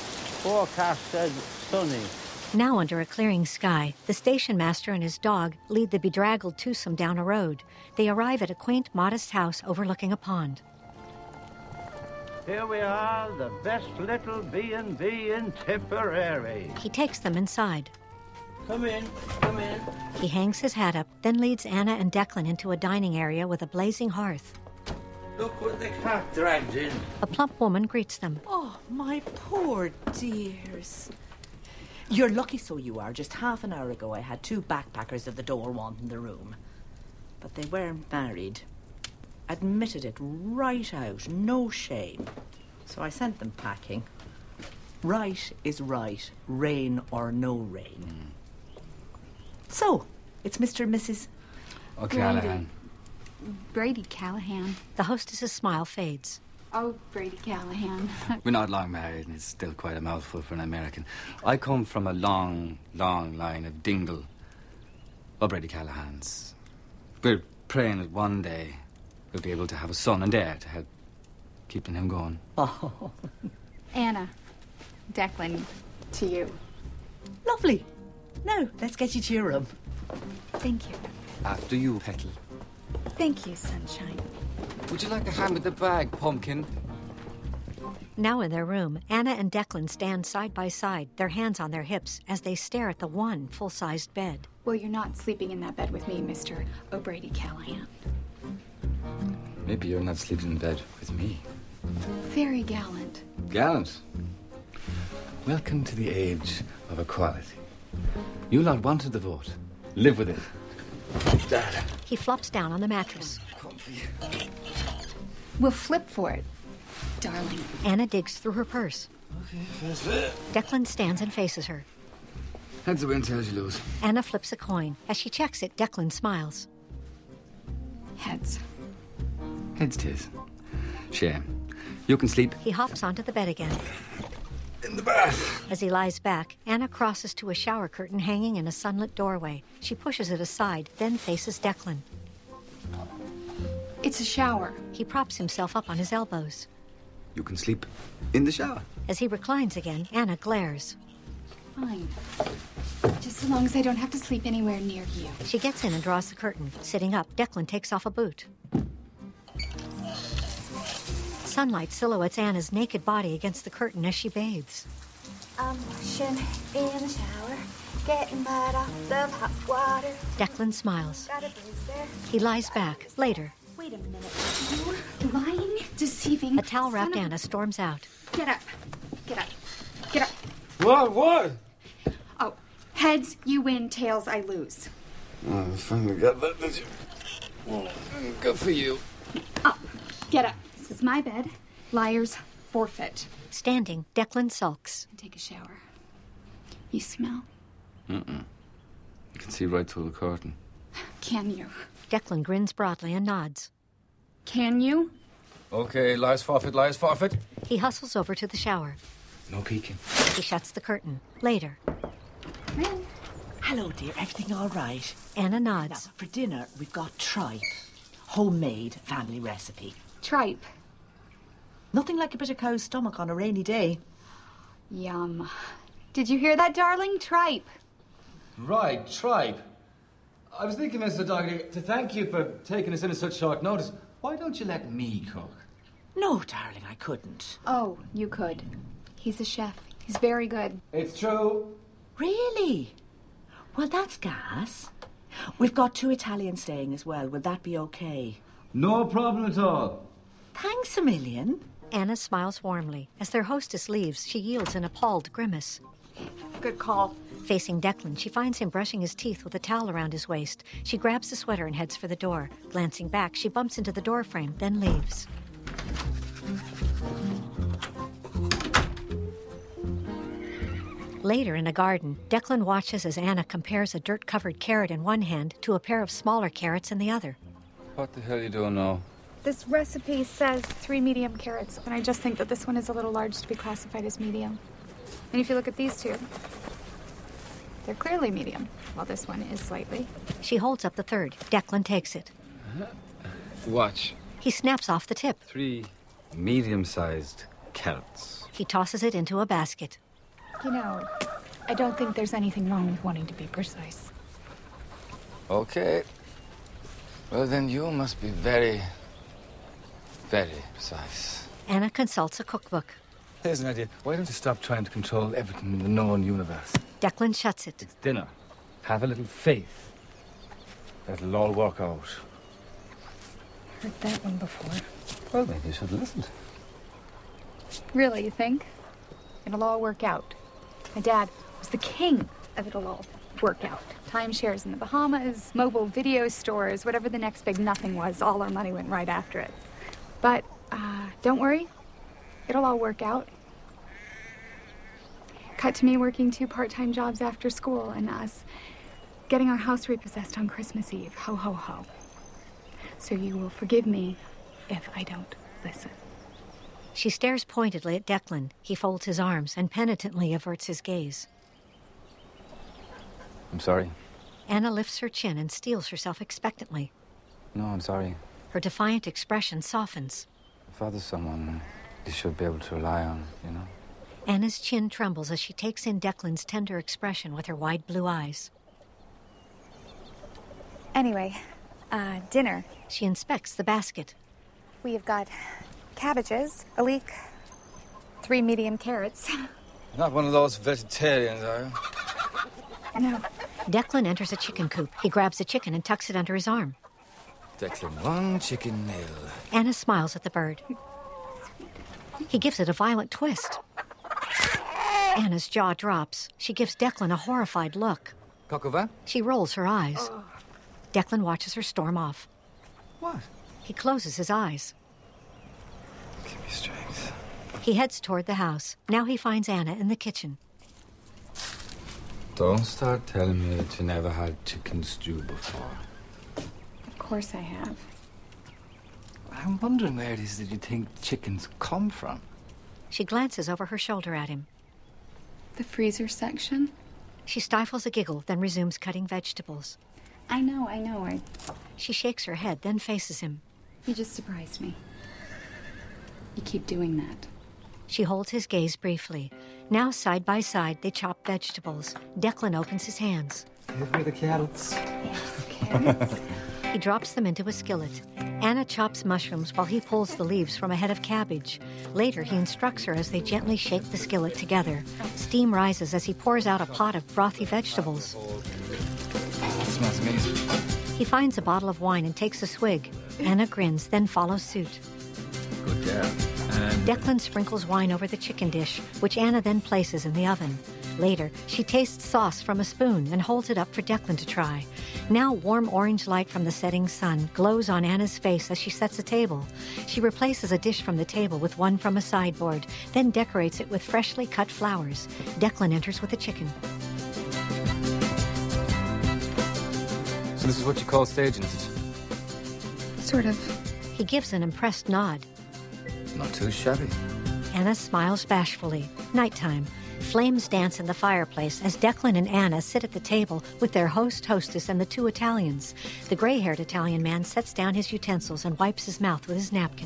forecast said sunny.
Now, under a clearing sky, the station master and his dog lead the bedraggled twosome down a road. They arrive at a quaint, modest house overlooking a pond.
Here we are, the best little B&B in Tipperary.
He takes them inside.
Come in, come in.
He hangs his hat up, then leads Anna and Declan into a dining area with a blazing hearth.
Look what the cat dragged in.
A plump woman greets them.
Oh, my poor dears. You're lucky, so you are. Just half an hour ago, I had 2 backpackers at the door wanting the room. But they weren't married. Admitted it right out, no shame. So I sent them packing. Right is right, rain or no rain. So, it's Mr. and Mrs.
O'Callaghan.
Brady Callahan.
The hostess's smile fades.
Oh, Brady Callahan.
We're not long married, and it's still quite a mouthful for an American. I come from a long, long line of Dingle O'Brady Callahans. We're praying that one day we'll be able to have a son and heir to help keeping him going.
Oh.
Anna, Declan, to you.
Lovely. Now, let's get you to your room.
Thank you.
After you, Petal.
Thank you, Sunshine.
Would you like a hand with the bag, Pumpkin?
Now in their room, Anna and Declan stand side by side, their hands on their hips, as they stare at the one full-sized bed.
Well, you're not sleeping in that bed with me, Mr. O'Brady Callahan.
Maybe you're not sleeping in bed with me.
Very gallant.
Gallant. Welcome to the age of equality. You lot wanted the vote. Live with it. Darling.
He flops down on the mattress.
We'll flip for it, darling.
Anna digs through her purse.
Okay, first bit.
Declan stands and faces her.
Heads the win, tails you lose.
Anna flips a coin. As she checks it, Declan smiles.
Heads.
Heads 'tis. Shame. You can sleep.
He hops onto the bed again.
In the bath.
As he lies back, Anna crosses to a shower curtain hanging in a sunlit doorway. She pushes it aside, then faces Declan.
It's a shower.
He props himself up on his elbows.
You can sleep in the shower.
As he reclines again, Anna glares.
Fine. Just so long as I don't have to sleep anywhere near you.
She gets in and draws the curtain. Sitting up, Declan takes off a boot. Sunlight silhouettes Anna's naked body against the curtain as she bathes.
I'm washing in the shower, getting right off the hot water.
Declan smiles.
Got a bruise there.
He lies back. Later.
Wait a minute.
You lying, deceiving.
A towel-wrapped Anna storms out.
Get up. Get up. Get up.
What?
Oh, heads you win, tails I lose.
Oh, I finally got that, did you? Oh, good for you.
Up. Get up. This is my bed. Liars forfeit.
Standing, Declan sulks.
Take a shower. You smell?
You can see right through the curtain.
Can you?
Declan grins broadly and nods.
Can you?
Okay, lies forfeit, lies forfeit.
He hustles over to the shower.
No peeking.
He shuts the curtain. Later.
Hello, dear. Everything all right?
Anna
Now,
nods.
for dinner, we've got tripe. Homemade family recipe.
Tripe.
Nothing like a bit of cow's stomach on a rainy day.
Yum. Did you hear that, darling? Tripe.
Right, tripe. I was thinking, Mr. Dougherty, to thank you for taking us in at such short notice, why don't you let me cook?
No, darling, I couldn't.
Oh, you could. He's a chef. He's very good.
It's true.
Really? Well, that's gas. We've got 2 Italians staying as well. Will that be okay?
No problem at all.
Thanks a million.
Anna smiles warmly. As their hostess leaves, she yields an appalled grimace.
Good call.
Facing Declan, she finds him brushing his teeth with a towel around his waist. She grabs the sweater and heads for the door. Glancing back, she bumps into the doorframe, then leaves. Later, in a garden, Declan watches as Anna compares a dirt-covered carrot in one hand to a pair of smaller carrots in the other.
What the hell are you doing now?
This recipe says 3 medium carrots, and I just think that this one is a little large to be classified as medium. And if you look at these 2, they're clearly medium, while this one is slightly.
She holds up the third. Declan takes it.
Watch.
He snaps off the tip.
3 medium-sized carrots.
He tosses it into a basket.
You know, I don't think there's anything wrong with wanting to be precise.
Okay. Well, then you must be very, very precise.
Anna consults a cookbook.
Here's an idea. Why don't you stop trying to control everything in the known universe?
Declan shuts it.
It's dinner. Have a little faith that it'll all work out.
Heard that one before.
Well, maybe you should have listened.
Really, you think? It'll all work out. My dad was the king of it'll all work out. Timeshares in the Bahamas, mobile video stores, whatever the next big nothing was, all our money went right after it. But, don't worry. It'll all work out. Cut to me working 2 part-time jobs after school and us getting our house repossessed on Christmas Eve. Ho, ho, ho. So you will forgive me if I don't listen.
She stares pointedly at Declan. He folds his arms and penitently averts his gaze.
I'm sorry.
Anna lifts her chin and steels herself expectantly.
No, I'm sorry.
Her defiant expression softens.
Father's someone you should be able to rely on, you know?
Anna's chin trembles as she takes in Declan's tender expression with her wide blue eyes.
Anyway, dinner.
She inspects the basket.
We have got cabbages, a leek, 3 medium carrots.
Not one of those vegetarians, are you?
No.
Declan enters a chicken coop. He grabs a chicken and tucks it under his arm.
Declan, 1 chicken nil.
Anna smiles at the bird. He gives it a violent twist. Anna's jaw drops. She gives Declan a horrified look.
Coq au vin?
She rolls her eyes. Declan watches her storm off.
What?
He closes his eyes.
Give me strength.
He heads toward the house. Now he finds Anna in the kitchen.
Don't start telling me that you never had chicken stew before.
Of course I have.
I'm wondering where it is that you think chickens come from.
She glances over her shoulder at him.
The freezer section?
She stifles a giggle, then resumes cutting vegetables.
I know.
She shakes her head, then faces him.
You just surprised me. You keep doing that.
She holds his gaze briefly. Now, side by side, they chop vegetables. Declan opens his hands.
Give me the carrots.
Carrots?
He drops them into a skillet. Anna chops mushrooms while he pulls the leaves from a head of cabbage. Later, he instructs her as they gently shake the skillet together. Steam rises as he pours out a pot of frothy vegetables.
It smells amazing.
He finds a bottle of wine and takes a swig. Anna grins, then follows suit.
Good girl. And
Declan sprinkles wine over the chicken dish, which Anna then places in the oven. Later, she tastes sauce from a spoon and holds it up for Declan to try. Now, warm orange light from the setting sun glows on Anna's face as she sets a table. She replaces a dish from the table with one from a sideboard, then decorates it with freshly cut flowers. Declan enters with a chicken.
So this is what you call staging, is it?
Sort of.
He gives an impressed nod.
Not too shabby.
Anna smiles bashfully. Nighttime. Flames dance in the fireplace as Declan and Anna sit at the table with their host, hostess, and the 2 Italians. The gray-haired Italian man sets down his utensils and wipes his mouth with his napkin.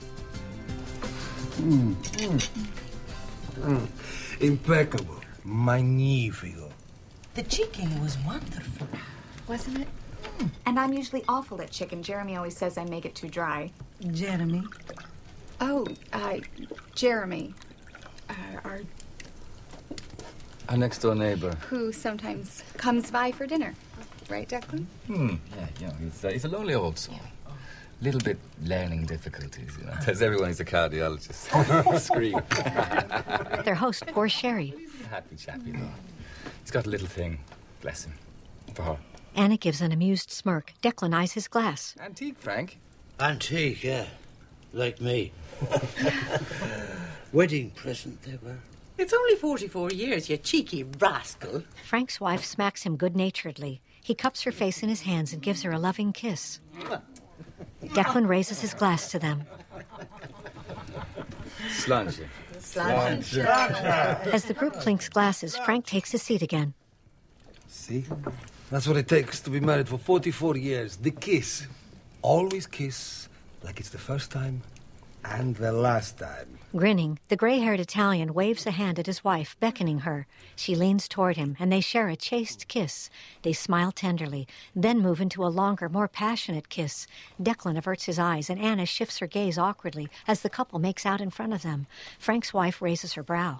Impeccable. Magnifico.
The chicken was wonderful.
Wasn't it? And I'm usually awful at chicken. Jeremy always says I make it too dry.
Jeremy?
Oh, Jeremy.
Our next door neighbor.
Who sometimes comes by for dinner. Right, Declan?
Yeah, you know, he's a lonely old soul. Little bit learning difficulties, you know. Tells everyone he's a cardiologist. Scream.
Their host pours sherry.
Happy chappy, though. He's got a little thing, bless him, for her.
Anna gives an amused smirk. Declan eyes his glass.
Antique, Frank.
Antique, yeah. Like me. Wedding present they were.
It's only 44 years, you cheeky rascal.
Frank's wife smacks him good-naturedly. He cups her face in his hands and gives her a loving kiss. Declan raises his glass to them.
Sláinte.
As the group clinks glasses, Frank takes his seat again.
See? That's what it takes to be married for 44 years. The kiss. Always kiss like it's the first time And the last time.
Grinning, the gray-haired Italian waves a hand at his wife, beckoning her. She leans toward him, and they share a chaste kiss. They smile tenderly, then move into a longer, more passionate kiss. Declan averts his eyes, and Anna shifts her gaze awkwardly as the couple makes out in front of them. Frank's wife raises her brow.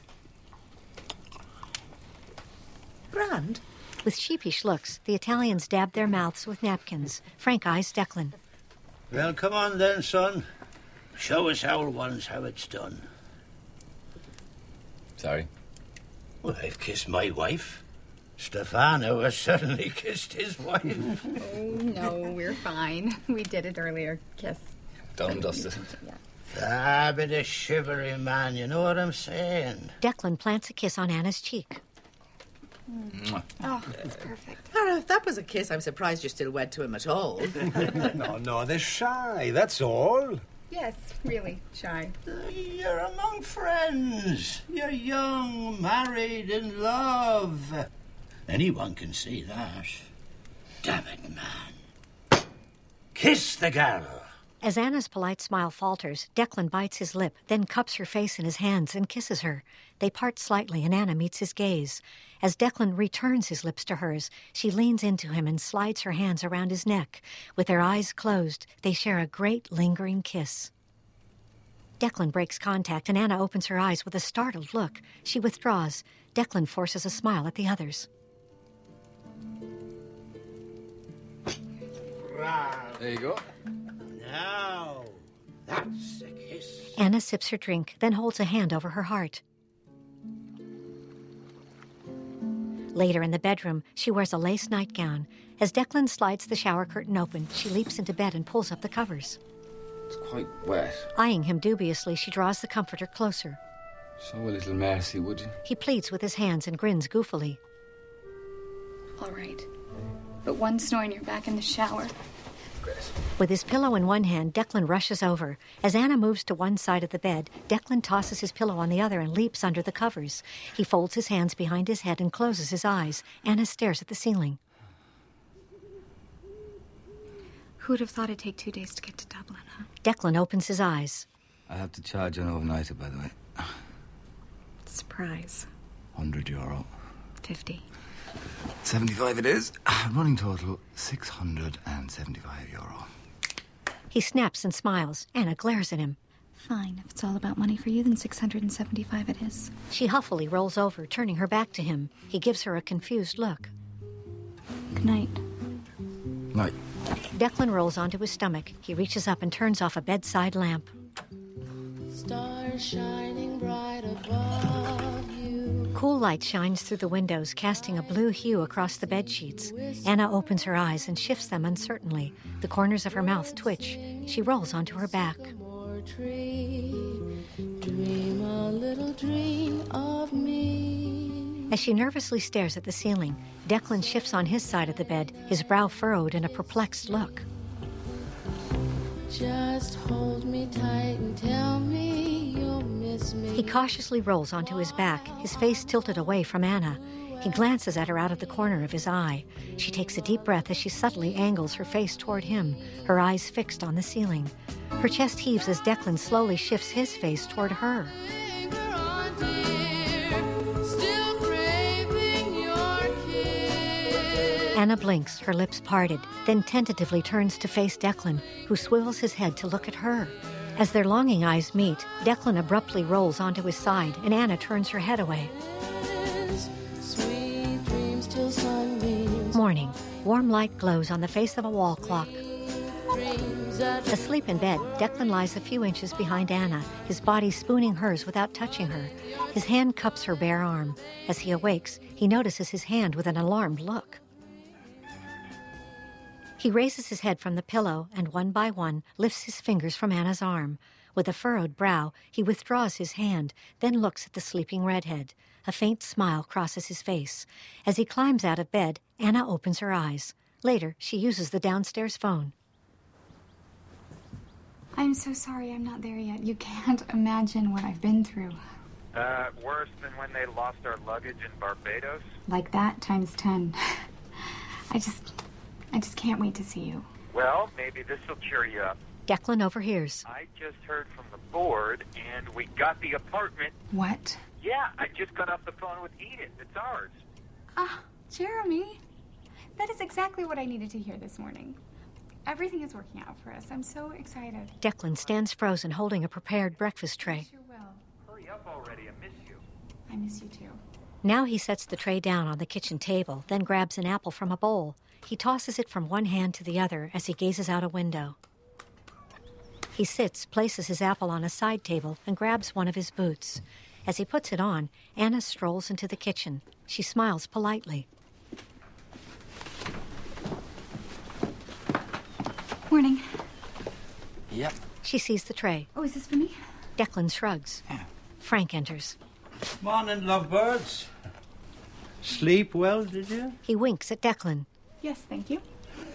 Grand?
With sheepish looks, the Italians dab their mouths with napkins. Frank eyes Declan.
Well, come on then, son. Show us our ones how it's done.
Sorry?
Well, I've kissed my wife. Stefano has certainly kissed his wife.
Oh, no, we're fine. We did it earlier. Kiss.
Done and dusted.
Ah, bit of shivery, man. You know what I'm saying?
Declan plants a kiss on Anna's cheek.
Oh, that's perfect.
Ara, if that was a kiss, I'm surprised you're still wed to him at all.
No, they're shy, that's all.
Yes, really shy.
You're among friends. You're young, married, in love. Anyone can see that. Damn it, man. Kiss the girl.
As Anna's polite smile falters, Declan bites his lip, then cups her face in his hands and kisses her. They part slightly, and Anna meets his gaze. As Declan returns his lips to hers, she leans into him and slides her hands around his neck. With their eyes closed, they share a great, lingering kiss. Declan breaks contact, and Anna opens her eyes with a startled look. She withdraws. Declan forces a smile at the others.
There you go.
Now, that's a kiss.
Anna sips her drink, then holds a hand over her heart. Later in the bedroom, she wears a lace nightgown. As Declan slides the shower curtain open, she leaps into bed and pulls up the covers.
It's quite wet.
Eyeing him dubiously, she draws the comforter closer.
Show a little mercy, would you?
He pleads with his hands and grins goofily.
All right. But one snore and you're back in the shower.
With his pillow in one hand, Declan rushes over. As Anna moves to one side of the bed, Declan tosses his pillow on the other and leaps under the covers. He folds his hands behind his head and closes his eyes. Anna stares at the ceiling.
Who would have thought it'd take 2 days to get to Dublin, huh?
Declan opens his eyes.
I have to charge an overnighter, by the way.
Surprise.
€100.
50.
75 it is. Running total, €675.
He snaps and smiles. Anna glares at him.
Fine. If it's all about money for you, then 675 it is.
She huffily rolls over, turning her back to him. He gives her a confused look.
Good night.
Night.
Declan rolls onto his stomach. He reaches up and turns off a bedside lamp.
Stars shining bright above you.
Cool light shines through the windows, casting a blue hue across the bedsheets. Anna opens her eyes and shifts them uncertainly. The corners of her mouth twitch. She rolls onto her back.
Dream a little dream of me.
As she nervously stares at the ceiling, Declan shifts on his side of the bed, his brow furrowed in a perplexed look.
Just hold me tight and tell me you'll miss me.
He cautiously rolls onto his back, his face tilted away from Anna. He glances at her out of the corner of his eye. She takes a deep breath as she subtly angles her face toward him, her eyes fixed on the ceiling. Her chest heaves as Declan slowly shifts his face toward her. Anna blinks, her lips parted, then tentatively turns to face Declan, who swivels his head to look at her. As their longing eyes meet, Declan abruptly rolls onto his side, and Anna turns her head away.
Sweet dreams till sunbeams.
Morning. Warm light glows on the face of a wall clock. Asleep in bed, Declan lies a few inches behind Anna, his body spooning hers without touching her. His hand cups her bare arm. As he awakes, he notices his hand with an alarmed look. He raises his head from the pillow and, one by one, lifts his fingers from Anna's arm. With a furrowed brow, he withdraws his hand, then looks at the sleeping redhead. A faint smile crosses his face. As he climbs out of bed, Anna opens her eyes. Later, she uses the downstairs phone.
I'm so sorry I'm not there yet. You can't imagine what I've been through.
Worse than when they lost our luggage in Barbados?
Like that times 10. I just can't wait to see you.
Well, maybe this will cheer you up.
Declan overhears.
I just heard from the board, and we got the apartment.
What?
Yeah, I just got off the phone with Edith. It's ours.
Ah, Jeremy. That is exactly what I needed to hear this morning. Everything is working out for us. I'm so excited.
Declan stands frozen, holding a prepared breakfast tray.
I sure will.
Hurry up already. I miss you.
I miss you too.
Now he sets the tray down on the kitchen table, then grabs an apple from a bowl. He tosses it from one hand to the other as he gazes out a window. He sits, places his apple on a side table, and grabs one of his boots. As he puts it on, Anna strolls into the kitchen. She smiles politely.
Morning.
Yep.
She sees the tray.
Oh, is this for me?
Declan shrugs. Frank enters.
Morning, lovebirds. Sleep well, did you?
He winks at Declan.
Yes, thank you.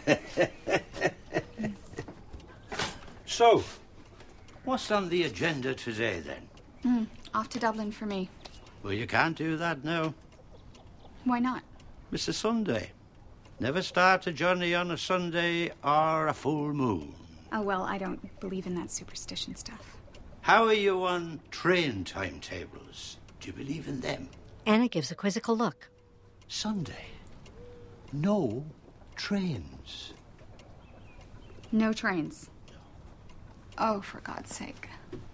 So, what's on the agenda today, then?
Off to Dublin for me.
Well, you can't do that now.
Why not?
It's a Sunday. Never start a journey on a Sunday or a full moon.
Oh, well, I don't believe in that superstition stuff.
How are you on train timetables? Do you believe in them?
Anna gives a quizzical look.
Sunday. No trains.
No trains. Oh, for God's sake.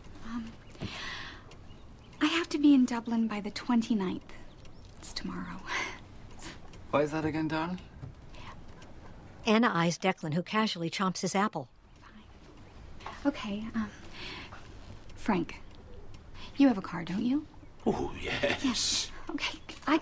I have to be in Dublin by the 29th. It's tomorrow.
Why is that again, darling?
Anna eyes Declan, who casually chomps his apple.
Okay, Frank, you have a car, don't you?
Oh, yes.
Okay,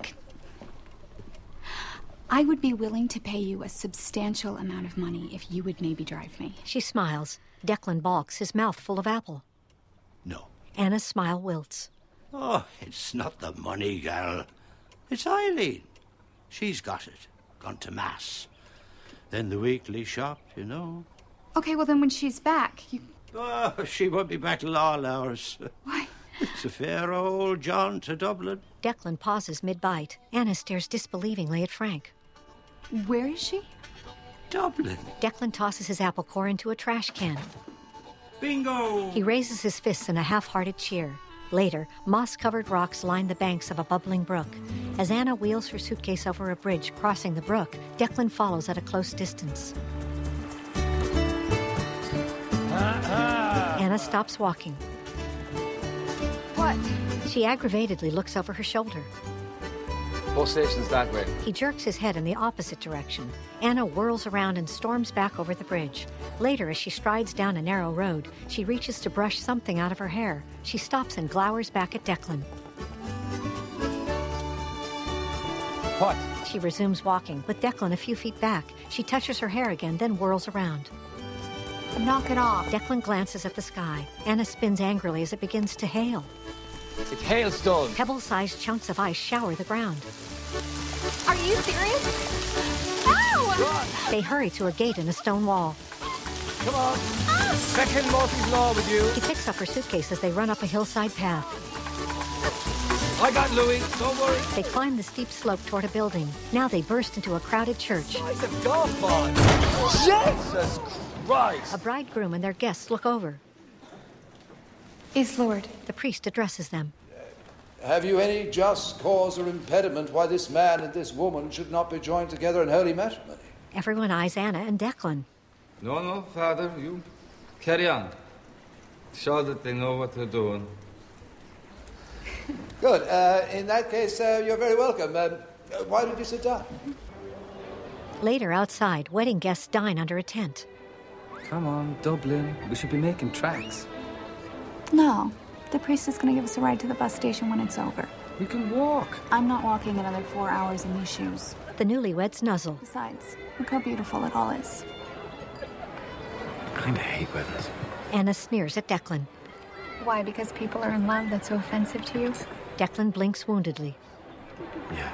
I would be willing to pay you a substantial amount of money if you would maybe drive me.
She smiles. Declan balks, his mouth full of apple.
No.
Anna's smile wilts.
Oh, it's not the money, gal. It's Eileen. She's got it. Gone to Mass. Then the weekly shop, you know.
Okay, well then when she's back, you...
Oh, she won't be back till all hours.
Why?
It's a fair old jaunt to Dublin.
Declan pauses mid-bite. Anna stares disbelievingly at Frank.
Where is she?
Dublin.
Declan tosses his apple core into a trash can.
Bingo!
He raises his fists in a half-hearted cheer. Later, moss-covered rocks line the banks of a bubbling brook. As Anna wheels her suitcase over a bridge crossing the brook, Declan follows at a close distance. Anna stops walking.
What?
She aggravatedly looks over her shoulder.
Bus station's that way.
He jerks his head in the opposite direction. Anna whirls around and storms back over the bridge. Later, as she strides down a narrow road, she reaches to brush something out of her hair. She stops and glowers back at Declan.
What?
She resumes walking, with Declan a few feet back. She touches her hair again, then whirls around.
Knock it off.
Declan glances at the sky. Anna spins angrily as it begins to hail.
It's hailstone.
Pebble-sized chunks of ice shower the ground.
Are you serious? Ow!
They hurry to a gate in a stone wall.
Come on. Second Murphy's Law with you.
She picks up her suitcase as they run up a hillside path.
I got Louis. Don't worry.
They climb the steep slope toward a building. Now they burst into a crowded church.
It's a golf ball. Jesus Christ.
A bridegroom and their guests look over.
Is Lord.
The priest addresses them.
Have you any just cause or impediment why this man and this woman should not be joined together in holy matrimony?
Everyone eyes Anna and Declan.
No, Father, you carry on. Show that they know what they're doing.
Good. In that case, you're very welcome. Why don't you sit down?
Later, outside, wedding guests dine under a tent.
Come on, Dublin. We should be making tracks.
No. The priest is going to give us a ride to the bus station when it's over.
We can walk.
I'm not walking another 4 hours in these shoes.
The newlyweds nuzzle.
Besides, look how beautiful it all is.
I kind of hate weddings.
Anna sneers at Declan.
Why? Because people are in love? That's so offensive to you?
Declan blinks woundedly.
Yeah.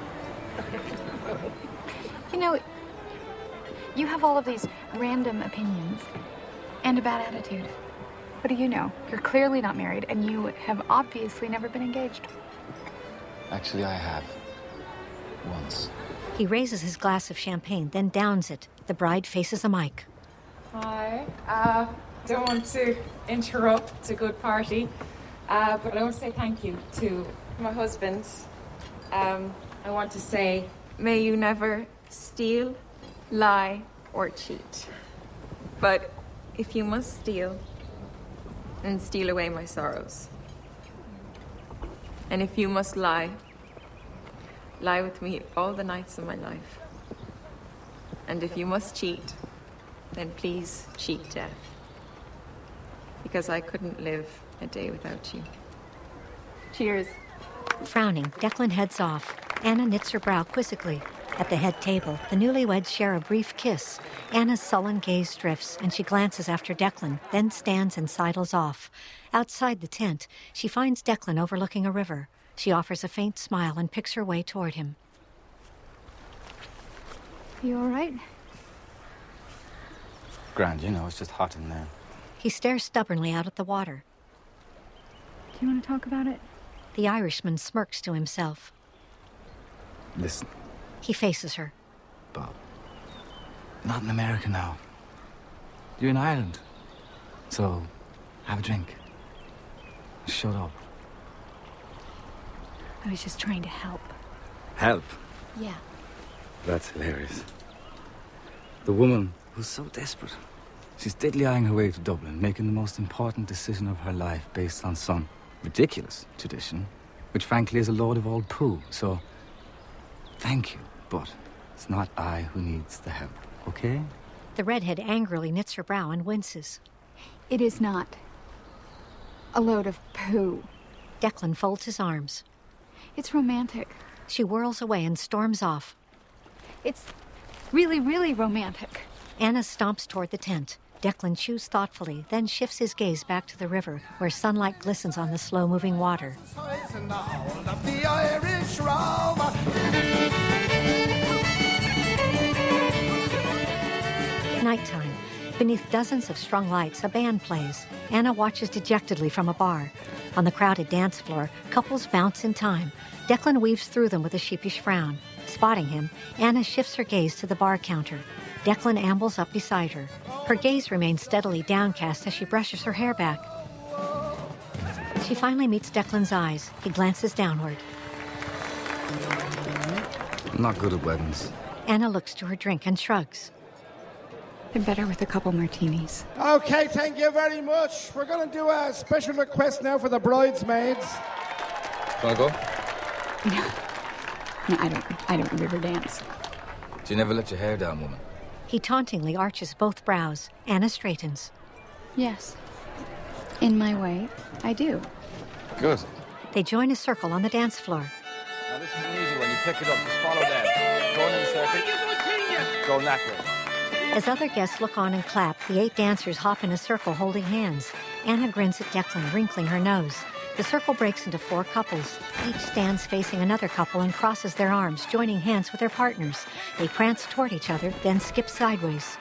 You know, you have all of these random opinions and a bad attitude. What do you know? You're clearly not married, and you have obviously never been engaged.
Actually, I have. Once.
He raises his glass of champagne, then downs it. The bride faces a mic.
Hi. don't want to interrupt a good party, but I want to say thank you to my husband. I want to say, may you never steal, lie, or cheat. But if you must steal, then steal away my sorrows. And if you must lie, lie with me all the nights of my life. And if you must cheat, then please cheat death. Because I couldn't live a day without you. Cheers.
Frowning, Declan heads off. Anna knits her brow quizzically. At the head table, the newlyweds share a brief kiss. Anna's sullen gaze drifts, and she glances after Declan, then stands and sidles off. Outside the tent, she finds Declan overlooking a river. She offers a faint smile and picks her way toward him.
You all right?
Grand, you know, it's just hot in there.
He stares stubbornly out at the water.
Do you want to talk about it?
The Irishman smirks to himself.
Listen.
He faces her.
Bob. Not in America now. You're in Ireland. So, have a drink. Shut up.
I was just trying to help.
Help?
Yeah.
That's hilarious. The woman who's so desperate. She's steadily eyeing her way to Dublin, making the most important decision of her life based on some ridiculous tradition, which frankly is a load of old poo. So, thank you, but it's not I who needs the help, okay?
The redhead angrily knits her brow and winces.
It is not a load of poo.
Declan folds his arms.
It's romantic.
She whirls away and storms off.
It's really, really romantic.
Anna stomps toward the tent. Declan chews thoughtfully, then shifts his gaze back to the river, where sunlight glistens on the slow-moving water. Nighttime. Beneath dozens of strung lights, a band plays. Anna watches dejectedly from a bar. On the crowded dance floor, couples bounce in time. Declan weaves through them with a sheepish frown. Spotting him, Anna shifts her gaze to the bar counter. Declan ambles up beside her. Her gaze remains steadily downcast as she brushes her hair back. She finally meets Declan's eyes. He glances downward.
I'm not good at weddings.
Anna looks to her drink and shrugs.
They're better with a couple martinis.
Okay, thank you very much. We're going to do a special request now for the bridesmaids.
Wanna go?
No, I don't river dance.
Do you never let your hair down, woman?
He tauntingly arches both brows. Anna straightens.
Yes. In my way, I do.
Good.
They join a circle on the dance floor.
Now this is an easy one. You pick it up, just follow them. Go in the circle. Go that way.
As other guests look on and clap, the 8 dancers hop in a circle holding hands. Anna grins at Declan, wrinkling her nose. The circle breaks into 4 couples. Each stands facing another couple and crosses their arms, joining hands with their partners. They prance toward each other, then skip sideways.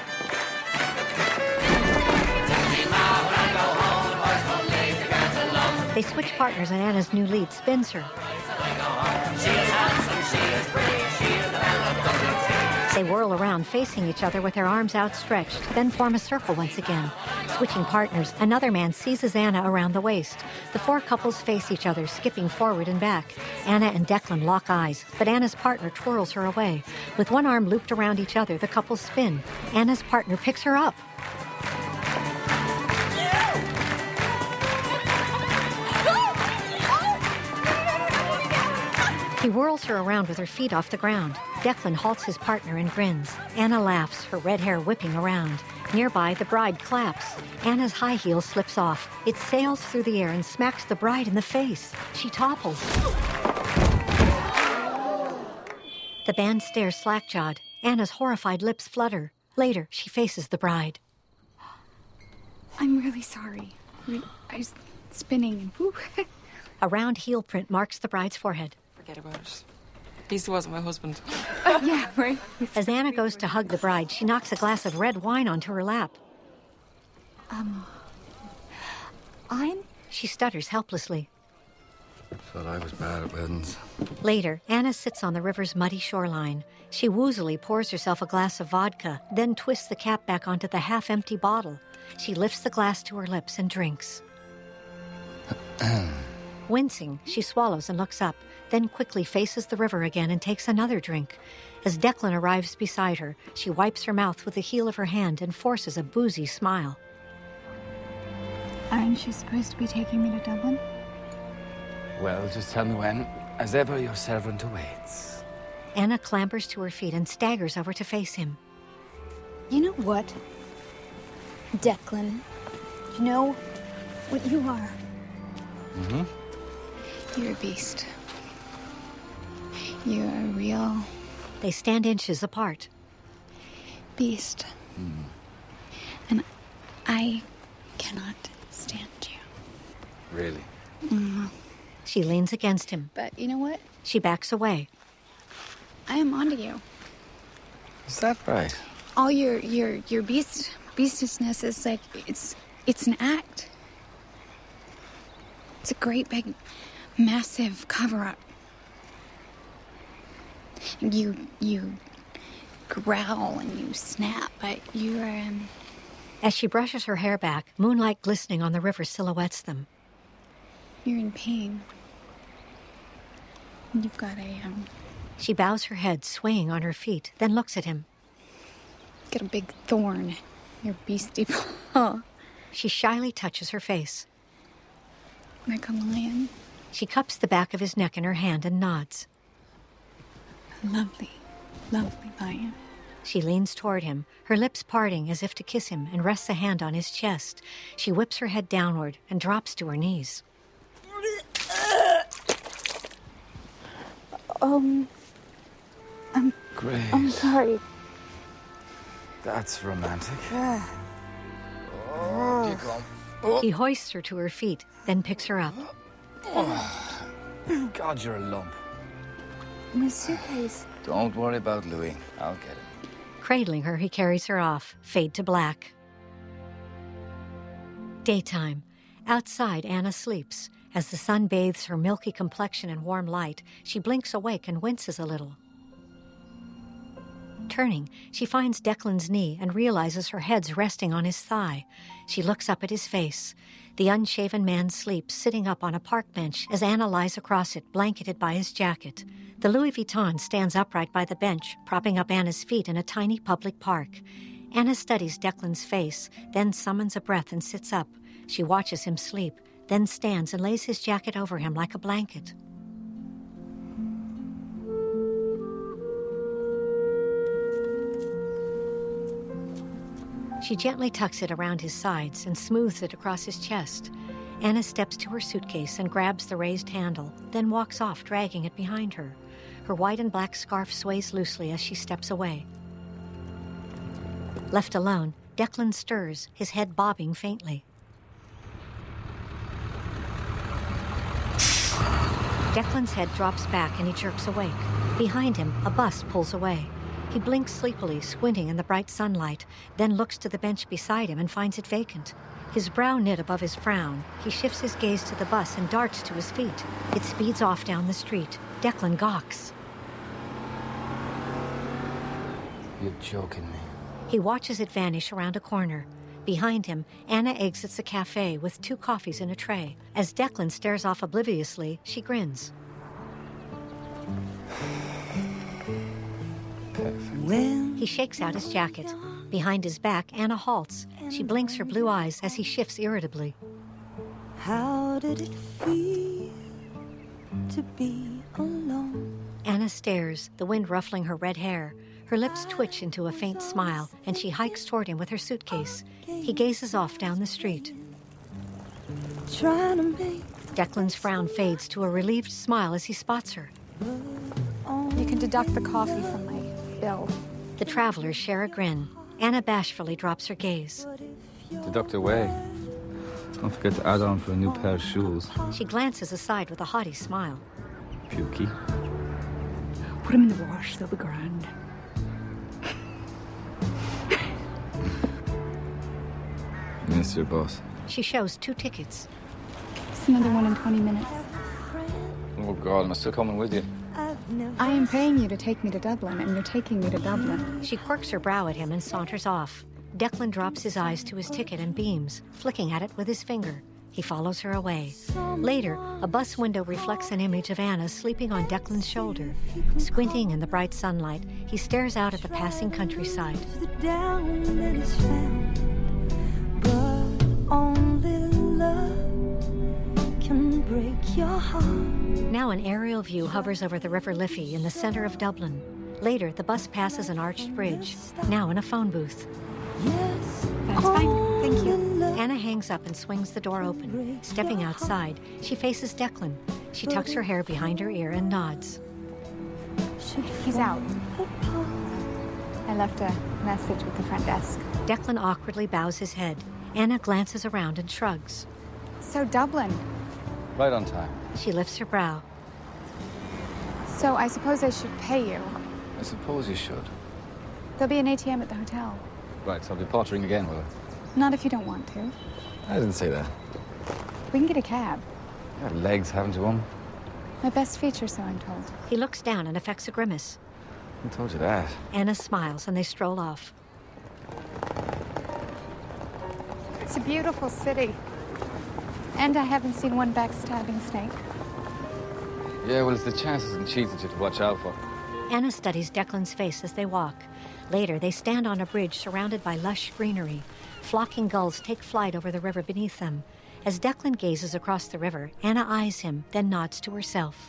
They switch partners and Anna's new lead spins her. They whirl around, facing each other with their arms outstretched, then form a circle once again. Switching partners, another man seizes Anna around the waist. The 4 couples face each other, skipping forward and back. Anna and Declan lock eyes, but Anna's partner twirls her away. With one arm looped around each other, the couples spin. Anna's partner picks her up. He whirls her around with her feet off the ground. Declan halts his partner and grins. Anna laughs, her red hair whipping around. Nearby, the bride claps. Anna's high heel slips off. It sails through the air and smacks the bride in the face. She topples. The band stares slack-jawed. Anna's horrified lips flutter. Later, she faces the bride.
I'm really sorry. I was spinning and
A round heel print marks the bride's forehead.
Forget about it. He still wasn't my husband.
Yeah, right.
As Anna goes to hug the bride, she knocks a glass of red wine onto her lap. She stutters helplessly.
Thought I was bad at weddings.
Later, Anna sits on the river's muddy shoreline. She woozily pours herself a glass of vodka, then twists the cap back onto the half-empty bottle. She lifts the glass to her lips and drinks. Wincing, she swallows and looks up, then quickly faces the river again and takes another drink. As Declan arrives beside her, she wipes her mouth with the heel of her hand and forces a boozy smile.
Aren't you supposed to be taking me to Dublin?
Well, just tell me when. As ever, your servant awaits.
Anna clambers to her feet and staggers over to face him.
You know what, Declan? You know what you are?
Mm-hmm.
You're a beast. You're a real
They stand inches apart.
beast. And I cannot stand you.
Really?
She leans against him.
But you know what?
She backs away.
I am onto you.
Is that right?
All your beastness is like it's an act. It's a great big massive cover-up. You growl and you snap, but you're
As she brushes her hair back, moonlight glistening on the river silhouettes them.
you're in pain. You've got a
She bows her head, swaying on her feet, then looks at him.
got a big thorn in your beastie paw.
She shyly touches her face.
Like a lion.
She cups the back of his neck in her hand and nods.
Lovely, lovely lion.
She leans toward him, her lips parting as if to kiss him, and rests a hand on his chest. She whips her head downward and drops to her knees.
Great.
I'm sorry.
That's romantic.
He hoists her to her feet, then picks her up.
God, you're a lump.
My suitcase.
Don't worry about Louis. I'll get it.
Cradling her, he carries her off, fade to black. Daytime. Outside, Anna sleeps. As the sun bathes her milky complexion in warm light, she blinks awake and winces a little. Turning, she finds Declan's knee and realizes her head's resting on his thigh. She looks up at his face. The unshaven man sleeps, sitting up on a park bench as Anna lies across it, blanketed by his jacket. The Louis Vuitton stands upright by the bench, propping up Anna's feet in a tiny public park. Anna studies Declan's face, then summons a breath and sits up. She watches him sleep, then stands and lays his jacket over him like a blanket. She gently tucks it around his sides and smooths it across his chest. Anna steps to her suitcase and grabs the raised handle, then walks off, dragging it behind her. Her white and black scarf sways loosely as she steps away. Left alone, Declan stirs, his head bobbing faintly. Declan's head drops back and he jerks awake. Behind him, a bus pulls away. He blinks sleepily, squinting in the bright sunlight, then looks to the bench beside him and finds it vacant. His brow knit above his frown, he shifts his gaze to the bus and darts to his feet. It speeds off down the street. Declan gawks.
You're joking me.
He watches it vanish around a corner. Behind him, Anna exits a cafe with 2 coffees in a tray. As Declan stares off obliviously, she grins. He shakes out his jacket. Behind his back, Anna halts. She blinks her blue eyes as he shifts irritably.
How did it feel to be alone?
Anna stares, the wind ruffling her red hair. Her lips twitch into a faint smile, and she hikes toward him with her suitcase. He gazes off down the street.
Trying to make
Declan's frown fades to a relieved smile as he spots her.
You can deduct the coffee from my bill.
The travelers share a grin. Anna bashfully drops her gaze.
Deduct away. Don't forget to add on for a new pair of shoes.
She glances aside with a haughty smile.
Pukey.
Put them in the wash, they'll be grand.
Yes, your boss.
She shows 2 tickets.
It's another one in 20 minutes.
Oh, God, am I still coming with you?
I am paying you to take me to Dublin, and you're taking me to Dublin.
She quirks her brow at him and saunters off. Declan drops his eyes to his ticket and beams, flicking at it with his finger. He follows her away. Later, a bus window reflects an image of Anna sleeping on Declan's shoulder. Squinting in the bright sunlight, he stares out at the passing countryside.
The down that is found, but only love can break your heart.
Now an aerial view hovers over the River Liffey in the center of Dublin. Later, the bus passes an arched bridge, now in a phone booth.
Yes,
that's fine, thank you. Anna hangs up and swings the door open. Stepping outside, she faces Declan. She tucks her hair behind her ear and nods.
He's out. I left a message with the front desk.
Declan awkwardly bows his head. Anna glances around and shrugs.
So Dublin.
Right on time.
She lifts her brow.
So I suppose I should pay you.
I suppose you should.
There'll be an ATM at the hotel.
Right, so I'll be pottering again, will I?
Not if you don't want to.
I didn't say that.
We can get a cab.
You got legs, haven't you, Woman?
My best feature, so I'm told.
He looks down and affects a grimace.
Who told you that?
Anna smiles and they stroll off.
It's a beautiful city. And I haven't seen one backstabbing snake.
Yeah, well, it's the chances and cheats that you have to watch out for.
Anna studies Declan's face as they walk. Later, they stand on a bridge surrounded by lush greenery. Flocking gulls take flight over the river beneath them. As Declan gazes across the river, Anna eyes him, then nods to herself.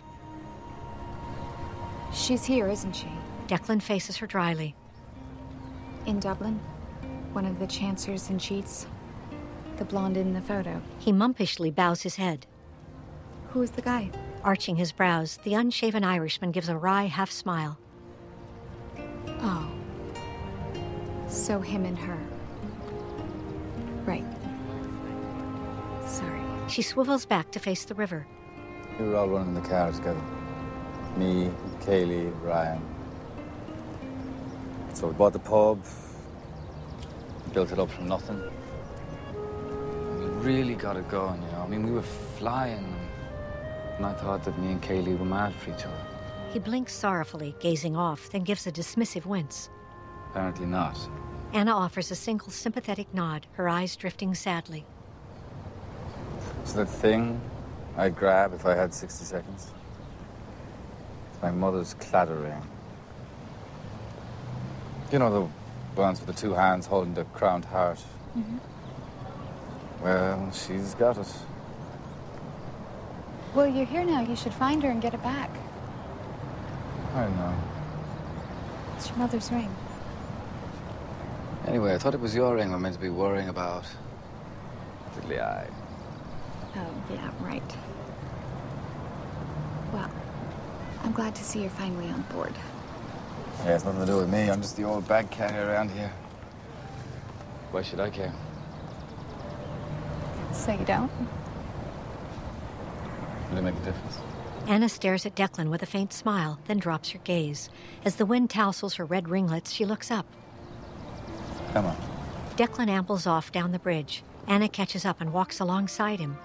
She's here, isn't she?
Declan faces her dryly.
In Dublin? One of the chancers and cheats? The blonde in the photo?
He mumpishly bows his head.
Who is the guy?
Arching his brows, the unshaven Irishman gives a wry half-smile.
Oh. So him and her. Right. Sorry.
She swivels back to face the river.
We were all running in the car together. Me, Kaylee, Ryan. So we bought the pub, built it up from nothing. And we really got it going, you know. I mean, we were flying, and I thought that me and Kaylee were mad for each other.
He blinks sorrowfully, gazing off, then gives a dismissive wince.
Apparently not.
Anna offers a single sympathetic nod, her eyes drifting sadly.
It's that thing I'd grab if I had 60 seconds. It's my mother's cladder ring. You know, the ones with the two hands holding the crowned heart?
Mm-hmm.
Well, she's got it.
Well, you're here now. You should find her and get it back.
I know.
It's your mother's ring.
Anyway, I thought it was your ring we're meant to be worrying about. Diddly eye.
Oh, yeah, right. Well, I'm glad to see you're finally on board.
Yeah, it's nothing to do with me. I'm just the old bag carrier around here. Why should I care?
So you don't?
Will it make a difference?
Anna stares at Declan with a faint smile, then drops her gaze. As the wind tousles her red ringlets, she looks up.
Come on.
Declan ambles off down the bridge. Anna catches up and walks alongside him.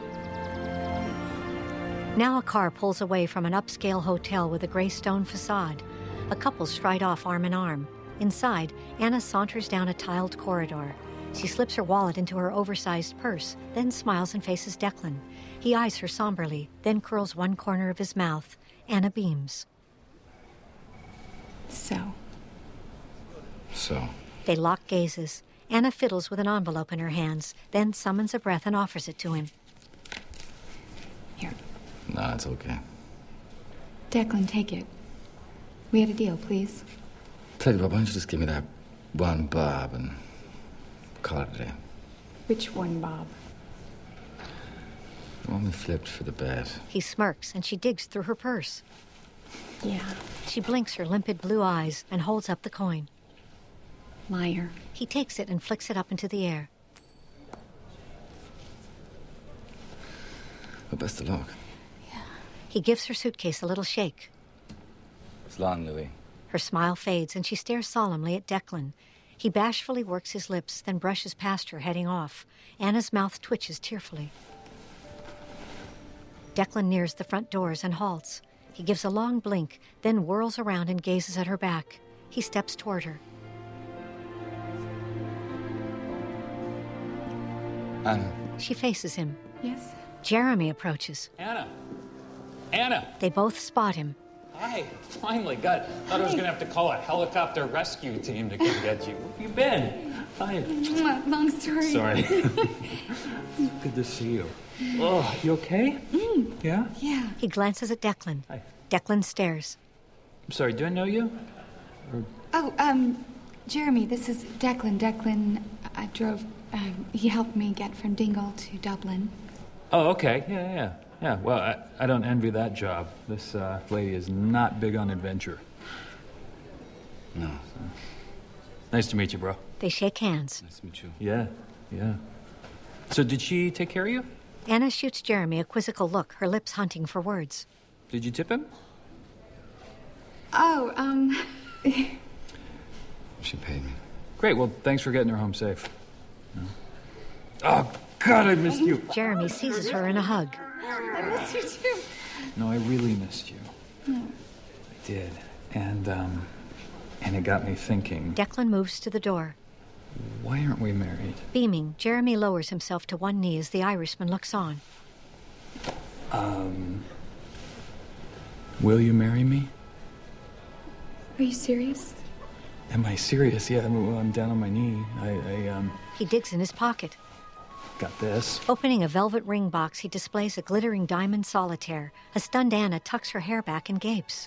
Now a car pulls away from an upscale hotel with a gray stone facade. A couple stride off arm in arm. Inside, Anna saunters down a tiled corridor. She slips her wallet into her oversized purse, then smiles and faces Declan. He eyes her somberly, then curls one corner of his mouth. Anna beams.
So?
They lock gazes. Anna fiddles with an envelope in her hands, then summons a breath and offers it to him.
Here.
Nah, it's okay.
Declan, take it. We had a deal, please.
Tell you what, why don't you just give me that one bob and call it a day?
Which one, Bob?
The one we flipped for the bet.
He smirks, and she digs through her purse.
Yeah.
She blinks her limpid blue eyes and holds up the coin.
Liar.
He takes it and flicks it up into the air.
Well, best of luck.
He gives her suitcase a little shake.
Slán, Louis.
Her smile fades, and she stares solemnly at Declan. He bashfully works his lips, then brushes past her, heading off. Anna's mouth twitches tearfully. Declan nears the front doors and halts. He gives a long blink, then whirls around and gazes at her back. He steps toward her.
Anna.
She faces him.
Yes?
Jeremy approaches.
Anna! Anna!
They both spot him.
Hi, finally. God, thought I was going to have to call a helicopter rescue team to come get you. Where have you been? Fine.
Long story.
Sorry. Good to see you. Oh, you okay? Yeah?
Yeah.
He glances at Declan.
Hi.
Declan stares.
I'm sorry, do I know you?
Oh, Jeremy, this is Declan. Declan drove, he helped me get from Dingle to Dublin.
Oh, okay. Yeah, well, I don't envy that job. This lady is not big on adventure.
No.
Nice to meet you, bro.
They shake hands.
Nice to meet you.
Yeah. So did she take care of you?
Anna shoots Jeremy a quizzical look, her lips hunting for words.
Did you tip him?
Oh,
She paid me.
Great, well, thanks for getting her home safe. No? Oh, God, I missed you.
Jeremy seizes her in a hug.
I missed you too.
No, I really missed you. I did. And it got me thinking.
Declan moves to the door.
Why aren't we married?
Beaming, Jeremy lowers himself to one knee as the Irishman looks on.
Will you marry me?
Are you serious?
Am I serious? Yeah, I'm down on my knee.
He digs in his pocket.
Got this.
Opening a velvet ring box, he displays a glittering diamond solitaire. A stunned Anna tucks her hair back and gapes.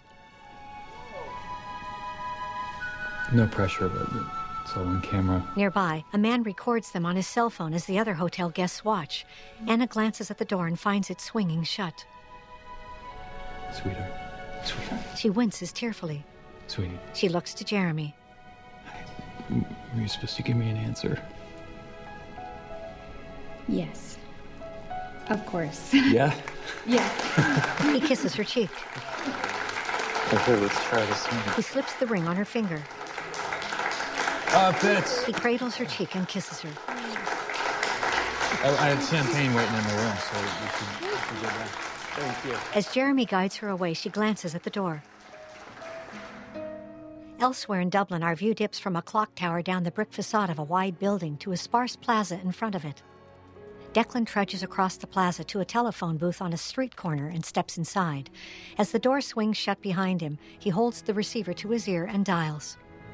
No pressure, but it's all on camera.
Nearby, a man records them on his cell phone as the other hotel guests watch. Anna glances at the door and finds it swinging shut.
Sweetheart.
She winces tearfully.
Sweetie.
She looks to Jeremy.
Were you supposed to give me an answer?
Yes. Of course.
Yeah?
Yes.
He kisses her cheek.
Okay, let's try this one.
He slips the ring on her finger.
Fitz.
He cradles her cheek and kisses her.
I had champagne waiting in the room, so you should go back. Thank you.
As Jeremy guides her away, she glances at the door. Elsewhere in Dublin, our view dips from a clock tower down the brick facade of a wide building to a sparse plaza in front of it. Declan trudges across the plaza to a telephone booth on a street corner and steps inside. As the door swings shut behind him, he holds the receiver to his ear and dials.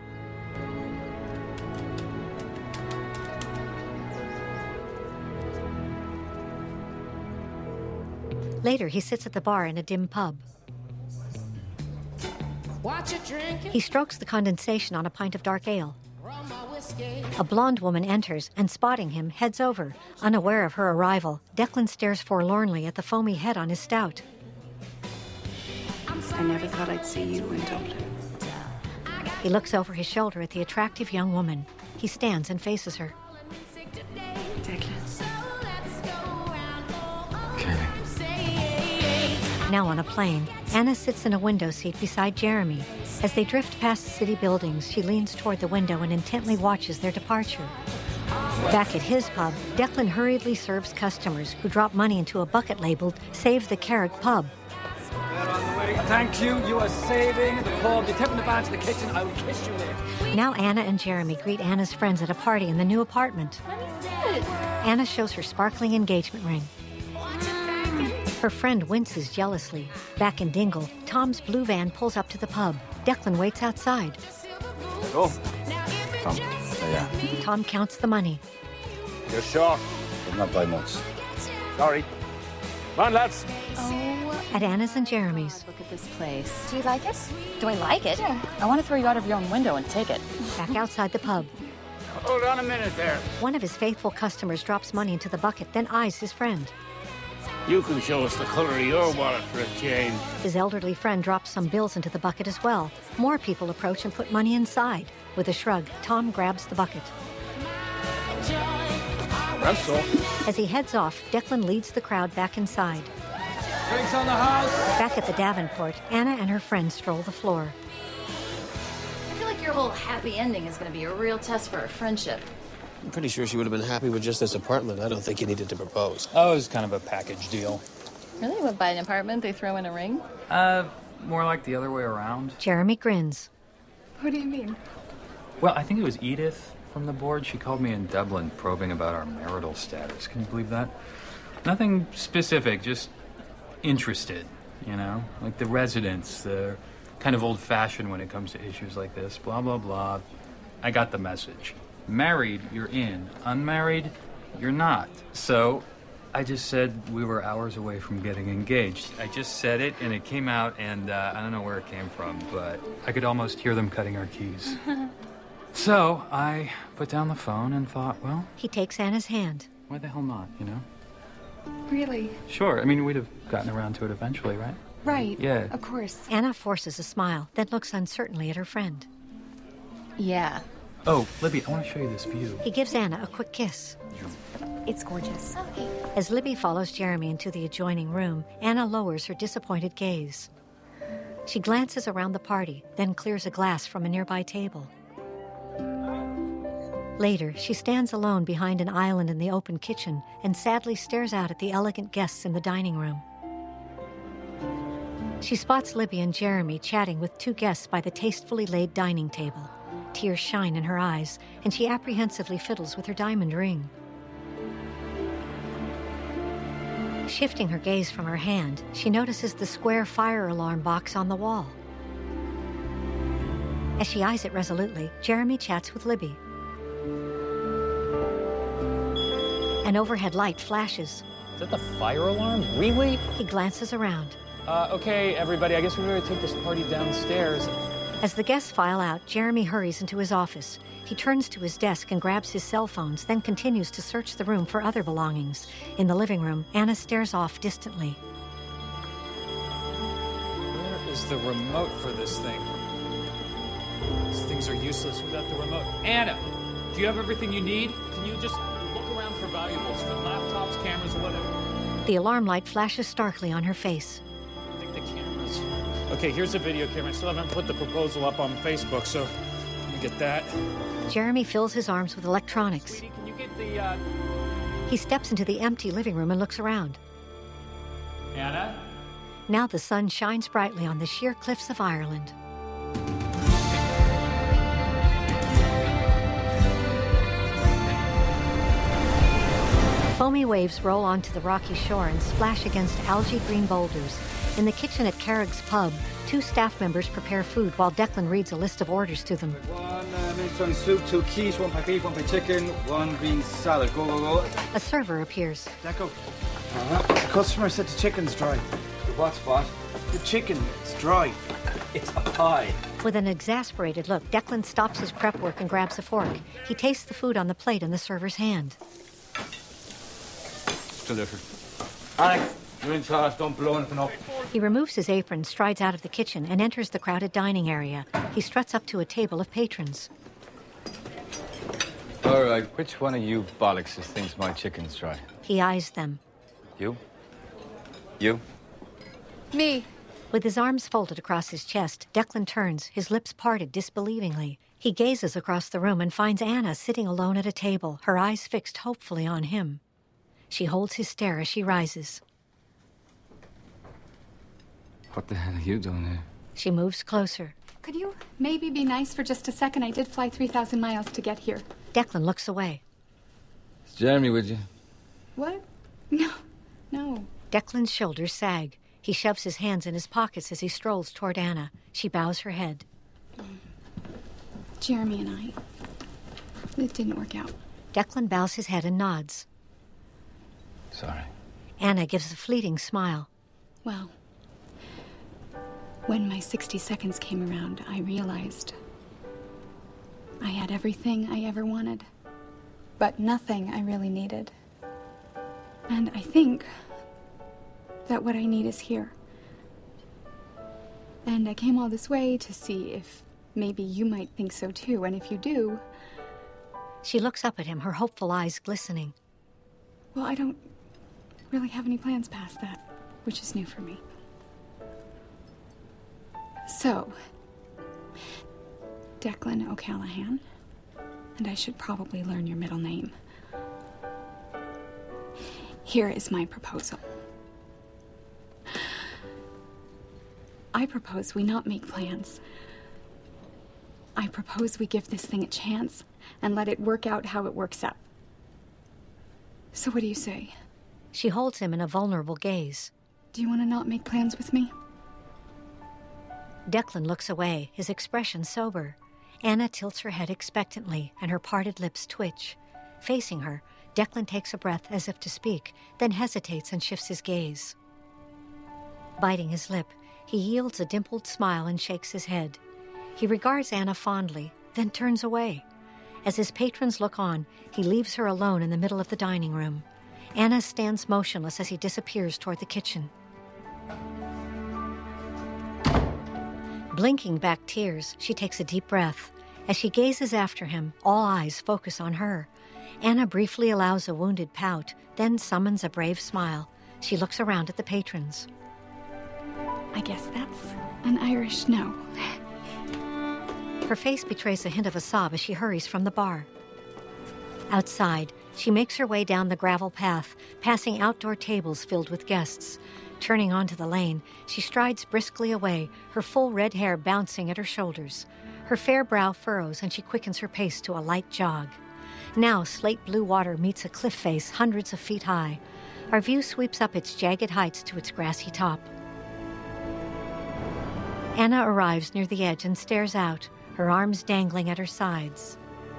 Later, he sits at the bar in a dim pub. He strokes the condensation on a pint of dark ale. A blonde woman enters and, spotting him, heads over. Unaware of her arrival, Declan stares forlornly at the foamy head on his stout.
I never thought I'd see you in Dublin.
He looks over his shoulder at the attractive young woman. He stands and faces her. Now on a plane, Anna sits in a window seat beside Jeremy. As they drift past city buildings, she leans toward the window and intently watches their departure. Back at his pub, Declan hurriedly serves customers who drop money into a bucket labeled Save the Carrot Pub.
Thank you. You are saving the pub. You're tipping the bar to the kitchen. I will kiss you later.
Now Anna and Jeremy greet Anna's friends at a party in the new apartment. Anna shows her sparkling engagement ring. Her friend winces jealously. Back in Dingle, Tom's blue van pulls up to the pub. Declan waits outside.
Go. Tom.
Tom counts the money.
You're short, but not by much. Sorry. Come on, lads.
At Anna's and Jeremy's.
Look at this place.
Do you like it?
Do I like it?
Yeah.
I want to throw you out of your own window and take it.
Back outside the pub.
Hold on a minute there.
One of his faithful customers drops money into the bucket, then eyes his friend.
You can show us the color of your wallet for a change.
His elderly friend drops some bills into the bucket as well. More people approach and put money inside. With a shrug, Tom grabs the bucket.
That's all.
As he heads off, Declan leads the crowd back inside.
Drinks on the house.
Back at the Davenport, Anna and her friend stroll the floor.
I feel like your whole happy ending is going to be a real test for our friendship.
I'm pretty sure she would have been happy with just this apartment. I don't think you needed to propose.
Oh, it was kind of a package deal.
Really? Would buy an apartment, they throw in a ring?
More like the other way around.
Jeremy grins.
What do you mean?
Well, I think it was Edith from the board. She called me in Dublin probing about our marital status. Can you believe that? Nothing specific, just interested, you know? Like the residents, they're kind of old-fashioned when it comes to issues like this. Blah, blah, blah. I got the message. Married, you're in. Unmarried, you're not. So I just said we were hours away from getting engaged. I just said it, and it came out, and I don't know where it came from, but I could almost hear them cutting our keys. So I put down the phone and thought, well...
He takes Anna's hand.
Why the hell not, you know?
Really?
Sure. I mean, we'd have gotten around to it eventually, right?
Right.
Yeah.
Of course.
Anna forces a smile, then looks uncertainly at her friend.
Yeah.
Oh, Libby, I want to show you this view.
He gives Anna a quick kiss.
It's gorgeous.
As Libby follows Jeremy into the adjoining room, Anna lowers her disappointed gaze. She glances around the party, then clears a glass from a nearby table. Later, she stands alone behind an island in the open kitchen and sadly stares out at the elegant guests in the dining room. She spots Libby and Jeremy chatting with two guests by the tastefully laid dining table. Tears shine in her eyes, and she apprehensively fiddles with her diamond ring. Shifting her gaze from her hand, she notices the square fire alarm box on the wall. As she eyes it resolutely, Jeremy chats with Libby. An overhead light flashes.
Is that the fire alarm? Really?
He glances around.
Okay, everybody, I guess we better take this party downstairs.
As the guests file out, Jeremy hurries into his office. He turns to his desk and grabs his cell phones, then continues to search the room for other belongings. In the living room, Anna stares off distantly.
Where is the remote for this thing? These things are useless without the remote. Anna, do you have everything you need? Can you just look around for valuables, for laptops, cameras, whatever?
The alarm light flashes starkly on her face.
I think the cameras. Okay, here's a video camera. I still haven't put the proposal up on Facebook, so let me get that.
Jeremy fills his arms with electronics.
Sweetie, can you get the,
He steps into the empty living room and looks around.
Anna?
Now the sun shines brightly on the sheer cliffs of Ireland. Foamy waves roll onto the rocky shore and splash against algae green boulders. In the kitchen at Carrick's pub, two staff members prepare food while Declan reads a list of orders to them.
One minestrone soup, 2 quiche, 1 pack beef, 1 pack chicken, 1 green salad. Go, go, go.
A server appears.
Deco. The customer said the chicken's dry.
The what's what?
The chicken, it's dry.
It's a pie.
With an exasperated look, Declan stops his prep work and grabs a fork. He tastes the food on the plate in the server's hand.
Delicious. Alex, you're in charge. Don't blow anything up.
He removes his apron, strides out of the kitchen, and enters the crowded dining area. He struts up to a table of patrons.
All right, which one of you bollockses thinks my chicken's dry?
He eyes them.
You? You?
Me.
With his arms folded across his chest, Declan turns, his lips parted disbelievingly. He gazes across the room and finds Anna sitting alone at a table, her eyes fixed hopefully on him. She holds his stare as she rises.
What the hell are you doing here?
She moves closer.
Could you maybe be nice for just a second? I did fly 3,000 miles to get here.
Declan looks away.
It's Jeremy with you?
What? No.
Declan's shoulders sag. He shoves his hands in his pockets as he strolls toward Anna. She bows her head.
Jeremy and I, it didn't work out.
Declan bows his head and nods.
Sorry.
Anna gives a fleeting smile.
Well, when my 60 seconds came around, I realized I had everything I ever wanted, but nothing I really needed. And I think that what I need is here. And I came all this way to see if maybe you might think so too, and if you do...
She looks up at him, her hopeful eyes glistening.
Well, I don't really have any plans past that, which is new for me. So, Declan O'Callaghan, and I should probably learn your middle name. Here is my proposal. I propose we not make plans. I propose we give this thing a chance and let it work out how it works out. So what do you say?
She holds him in a vulnerable gaze.
Do you want to not make plans with me?
Declan looks away, his expression sober. Anna tilts her head expectantly, and her parted lips twitch. Facing her, Declan takes a breath as if to speak, then hesitates and shifts his gaze. Biting his lip, he yields a dimpled smile and shakes his head. He regards Anna fondly, then turns away. As his patrons look on, he leaves her alone in the middle of the dining room. Anna stands motionless as he disappears toward the kitchen. Blinking back tears, she takes a deep breath. As she gazes after him, all eyes focus on her. Anna briefly allows a wounded pout, then summons a brave smile. She looks around at the patrons.
I guess that's an Irish no.
Her face betrays a hint of a sob as she hurries from the bar. Outside, she makes her way down the gravel path, passing outdoor tables filled with guests. Turning onto the lane, she strides briskly away, her full red hair bouncing at her shoulders. Her fair brow furrows and she quickens her pace to a light jog. Now slate blue water meets a cliff face hundreds of feet high. Our view sweeps up its jagged heights to its grassy top. Anna arrives near the edge and stares out, her arms dangling at her sides.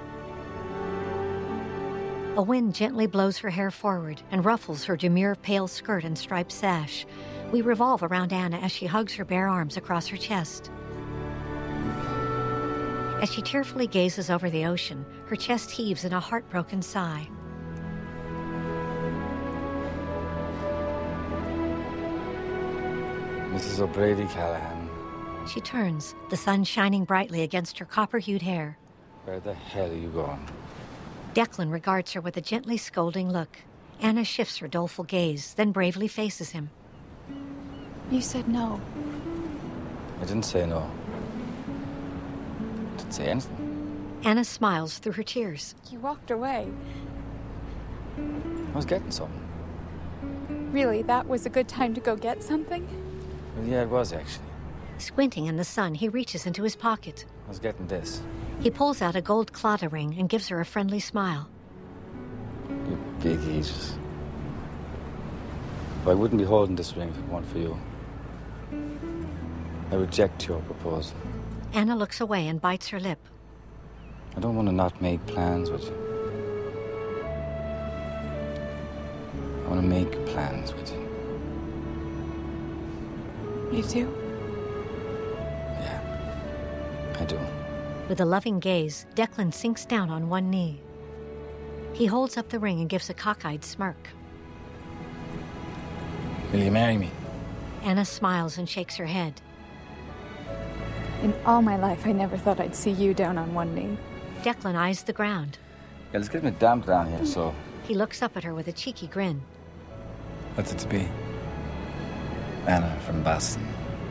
A wind gently blows her hair forward and ruffles her demure pale skirt and striped sash. We revolve around Anna as she hugs her bare arms across her chest. As she tearfully gazes over the ocean, her chest heaves in a heartbroken sigh.
Mrs. O'Brady Callahan.
She turns, the sun shining brightly against her copper-hued hair.
Where the hell are you going?
Declan regards her with a gently scolding look. Anna shifts her doleful gaze, then bravely faces him.
You said no.
I didn't say no. I didn't say anything.
Anna smiles through her tears.
You walked away.
I was getting something.
Really, that was a good time to go get something?
Well, yeah, it was actually.
Squinting in the sun, he reaches into his pocket.
I was getting this.
He pulls out a gold Claddagh ring and gives her a friendly smile.
You big Aegis. But I wouldn't be holding this ring if it weren't for you. I reject your proposal.
Anna looks away and bites her lip.
I don't want to not make plans with you. I want to make plans with you.
You do?
Yeah, I do.
With a loving gaze, Declan sinks down on one knee. He holds up the ring and gives a cockeyed smirk.
Will you marry me?
Anna smiles and shakes her head.
In all my life, I never thought I'd see you down on one knee.
Declan eyes the ground.
Yeah, it's getting damp down here, so...
He looks up at her with a cheeky grin.
What's it to be? Anna from Boston.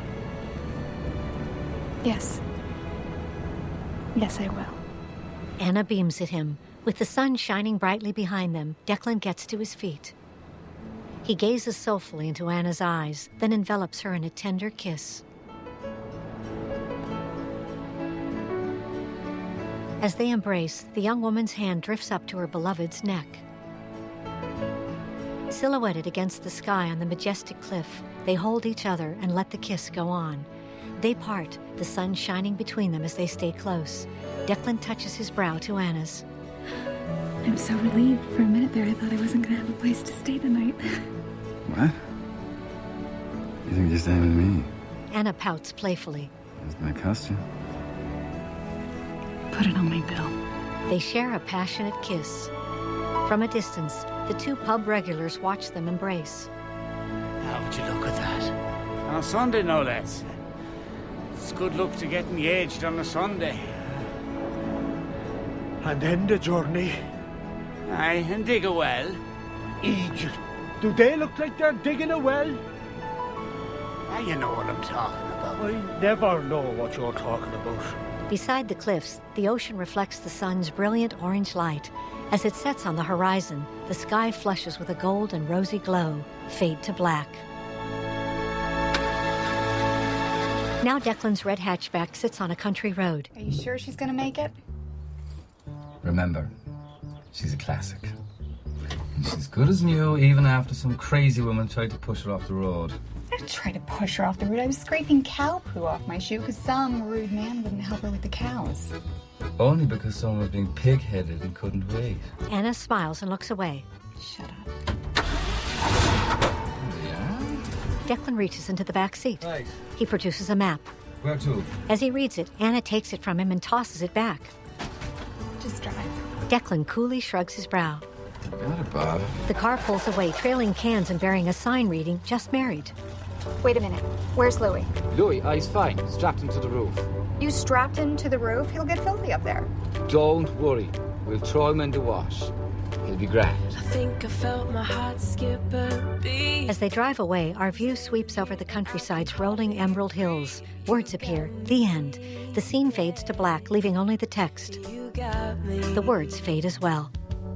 Yes. Yes, I will.
Anna beams at him. With the sun shining brightly behind them, Declan gets to his feet. He gazes soulfully into Anna's eyes, then envelops her in a tender kiss. As they embrace, the young woman's hand drifts up to her beloved's neck. Silhouetted against the sky on the majestic cliff, they hold each other and let the kiss go on. They part, the sun shining between them as they stay close. Declan touches his brow to Anna's.
I'm so relieved. For a minute there, I thought I wasn't going to have a place to stay tonight.
What? You think you're staying with me?
Anna pouts playfully.
That's my costume.
Put it on my bill.
They share a passionate kiss. From a distance, the two pub regulars watch them embrace.
How would you look at that? On a Sunday, no less. It's good luck to get engaged on a Sunday.
And end the journey.
Aye, and dig a well.
Egypt. Do they look like they're digging a well?
Now you know what I'm talking about.
I never know what you're talking about.
Beside the cliffs, the ocean reflects the sun's brilliant orange light. As it sets on the horizon, the sky flushes with a gold and rosy glow, fade to black. Now Declan's red hatchback sits on a country road.
Are you sure she's gonna make it?
Remember, she's a classic. And she's good as new, even after some crazy woman tried to push her off the road.
I didn't try to push her off the road. I was scraping cow poo off my shoe because some rude man wouldn't help her with the cows.
Only because someone was being pig-headed and couldn't wait.
Anna smiles and looks away.
Shut up.
Declan reaches into the back seat.
Right.
He produces a map.
Where to?
As he reads it, Anna takes it from him and tosses it back.
Just drive.
Declan coolly shrugs his brow.
Got it, Bob.
The car pulls away, trailing cans and bearing a sign reading, "Just married."
Wait a minute. Where's Louis?
Louis, he's fine. Strapped him to the roof.
You strapped him to the roof? He'll get filthy up there.
Don't worry. We'll throw him in the wash. He'll be grand.
I think I felt my heart skip a beat.
As they drive away, our view sweeps over the countryside's rolling emerald hills. Words appear. The end. The scene fades to black, leaving only the text. The words fade as well.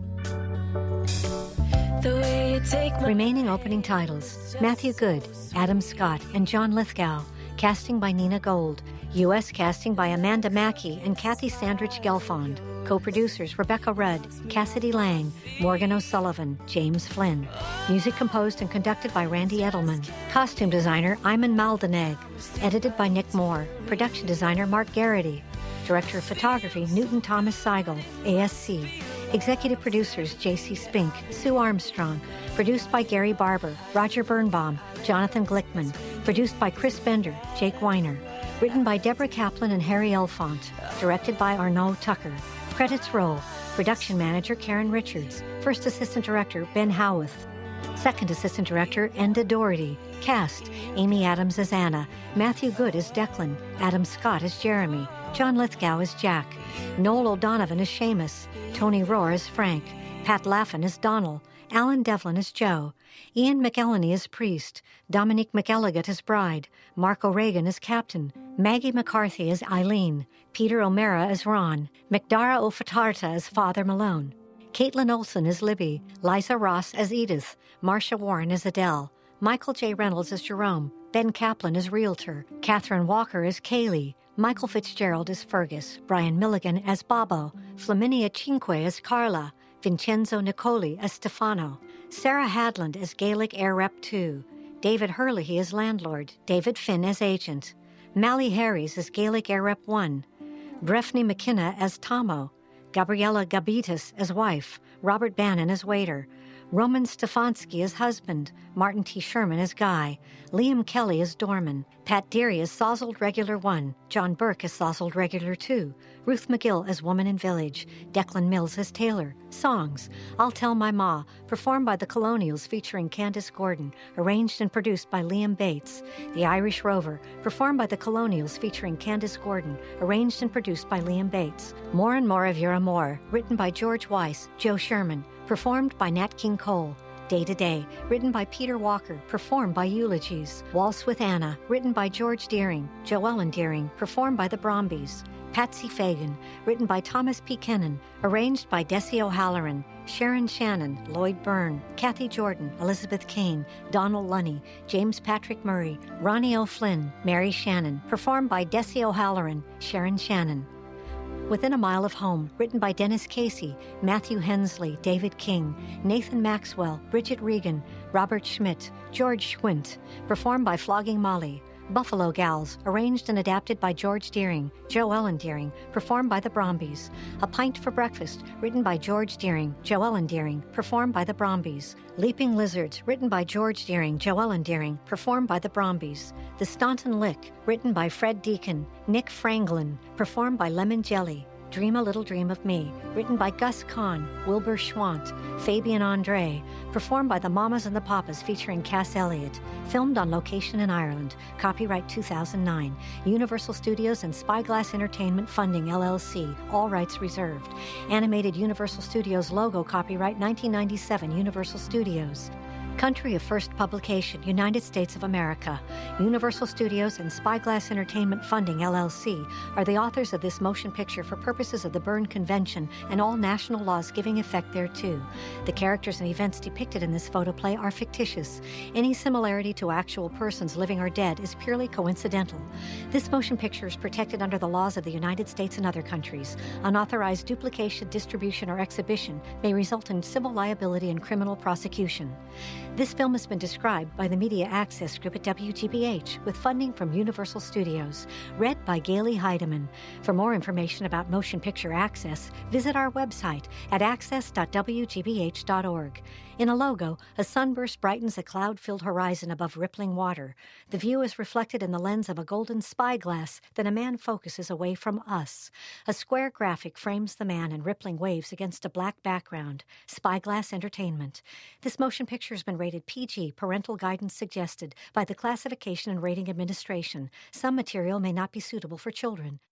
Remaining opening titles: Matthew Good, Adam Scott, and John Lithgow. Casting by Nina Gold. U.S. casting by Amanda Mackey and Kathy Sandridge Gelfond. Co-producers Rebecca Rudd, Cassidy Lang, Morgan O'Sullivan, James Flynn. Music composed and conducted by Randy Edelman. Costume designer Ayman Maldenegh. Edited by Nick Moore. Production designer Mark Garrity. Director of photography Newton Thomas Seigel, ASC. Executive producers J.C. Spink, Sue Armstrong. Produced by Gary Barber, Roger Birnbaum, Jonathan Glickman. Produced by Chris Bender, Jake Weiner. Written by Deborah Kaplan and Harry Elfont. Directed by Arnaud Tucker. Credits roll. Production manager Karen Richards. First assistant director Ben Howarth. Second assistant director Enda Doherty. Cast: Amy Adams as Anna, Matthew Good as Declan, Adam Scott as Jeremy, John Lithgow as Jack, Noel O'Donovan as Seamus, Tony Rohr as Frank, Pat Laffin as Donald, Alan Devlin as Joe, Ian McElhenney as Priest, Dominique McElligott as Bride, Mark O'Regan as Captain, Maggie McCarthy as Eileen, Peter O'Mara as Ron, McDara O'Fatarta as Father Malone, Caitlin Olsen as Libby, Liza Ross as Edith, Marcia Warren as Adele, Michael J. Reynolds as Jerome, Ben Kaplan as Realtor, Catherine Walker as Kaylee, Michael Fitzgerald as Fergus, Brian Milligan as Bobo, Flaminia Cinque as Carla, Vincenzo Nicoli as Stefano, Sarah Hadland as Gaelic Air Rep 2, David Hurley as Landlord, David Finn as Agent, Mally Harries as Gaelic Air Rep 1, Breffney McKenna as Tomo, Gabriella Gabitas as Wife, Robert Bannon as Waiter, Roman Stefanski as Husband, Martin T. Sherman as Guy, Liam Kelly as Dorman, Pat Deary as Sozzled Regular 1, John Burke as Sozzled Regular 2, Ruth McGill as Woman in Village, Declan Mills as Taylor. Songs: I'll Tell My Ma, performed by the Colonials featuring Candace Gordon, arranged and produced by Liam Bates. The Irish Rover, performed by the Colonials featuring Candace Gordon, arranged and produced by Liam Bates. More and More of Your Amour, written by George Weiss, Joe Sherman, performed by Nat King Cole. Day to Day, written by Peter Walker, performed by Eulogies. Waltz with Anna, written by George Deering, Joellen Deering, performed by the Brombies. Patsy Fagan, written by Thomas P. Kennan, arranged by Desi O'Halloran, Sharon Shannon, Lloyd Byrne, Kathy Jordan, Elizabeth Kane, Donald Lunny, James Patrick Murray, Ronnie O'Flynn, Mary Shannon, performed by Desi O'Halloran, Sharon Shannon. Within a Mile of Home, written by Dennis Casey, Matthew Hensley, David King, Nathan Maxwell, Bridget Regan, Robert Schmidt, George Schwint, performed by Flogging Molly. Buffalo Gals, arranged and adapted by George Deering, Joe Ellen Deering, performed by the Brombies. A Pint for Breakfast, written by George Deering, Joe Ellen Deering, performed by the Brombies. Leaping Lizards, written by George Deering, Joe Ellen Deering, performed by the Brombies. The Staunton Lick, written by Fred Deacon, Nick Franklin, performed by Lemon Jelly. Dream a Little Dream of Me, written by Gus Kahn, Wilbur Schwant, Fabian Andre, performed by the Mamas and the Papas featuring Cass Elliot, filmed on location in Ireland, copyright 2009, Universal Studios and Spyglass Entertainment Funding LLC, all rights reserved. Animated Universal Studios logo, copyright 1997, Universal Studios. Country of first publication, United States of America. Universal Studios and Spyglass Entertainment Funding, LLC, are the authors of this motion picture for purposes of the Berne Convention and all national laws giving effect thereto. The characters and events depicted in this photoplay are fictitious. Any similarity to actual persons, living or dead, is purely coincidental. This motion picture is protected under the laws of the United States and other countries. Unauthorized duplication, distribution, or exhibition may result in civil liability and criminal prosecution. This film has been described by the Media Access Group at WGBH with funding from Universal Studios. Read by Gailey Heidemann. For more information about Motion Picture Access, visit our website at access.wgbh.org. In a logo, a sunburst brightens a cloud-filled horizon above rippling water. The view is reflected in the lens of a golden spyglass that a man focuses away from us. A square graphic frames the man and rippling waves against a black background. Spyglass Entertainment. This motion picture has been rated PG, parental guidance suggested, by the Classification and Rating Administration. Some material may not be suitable for children.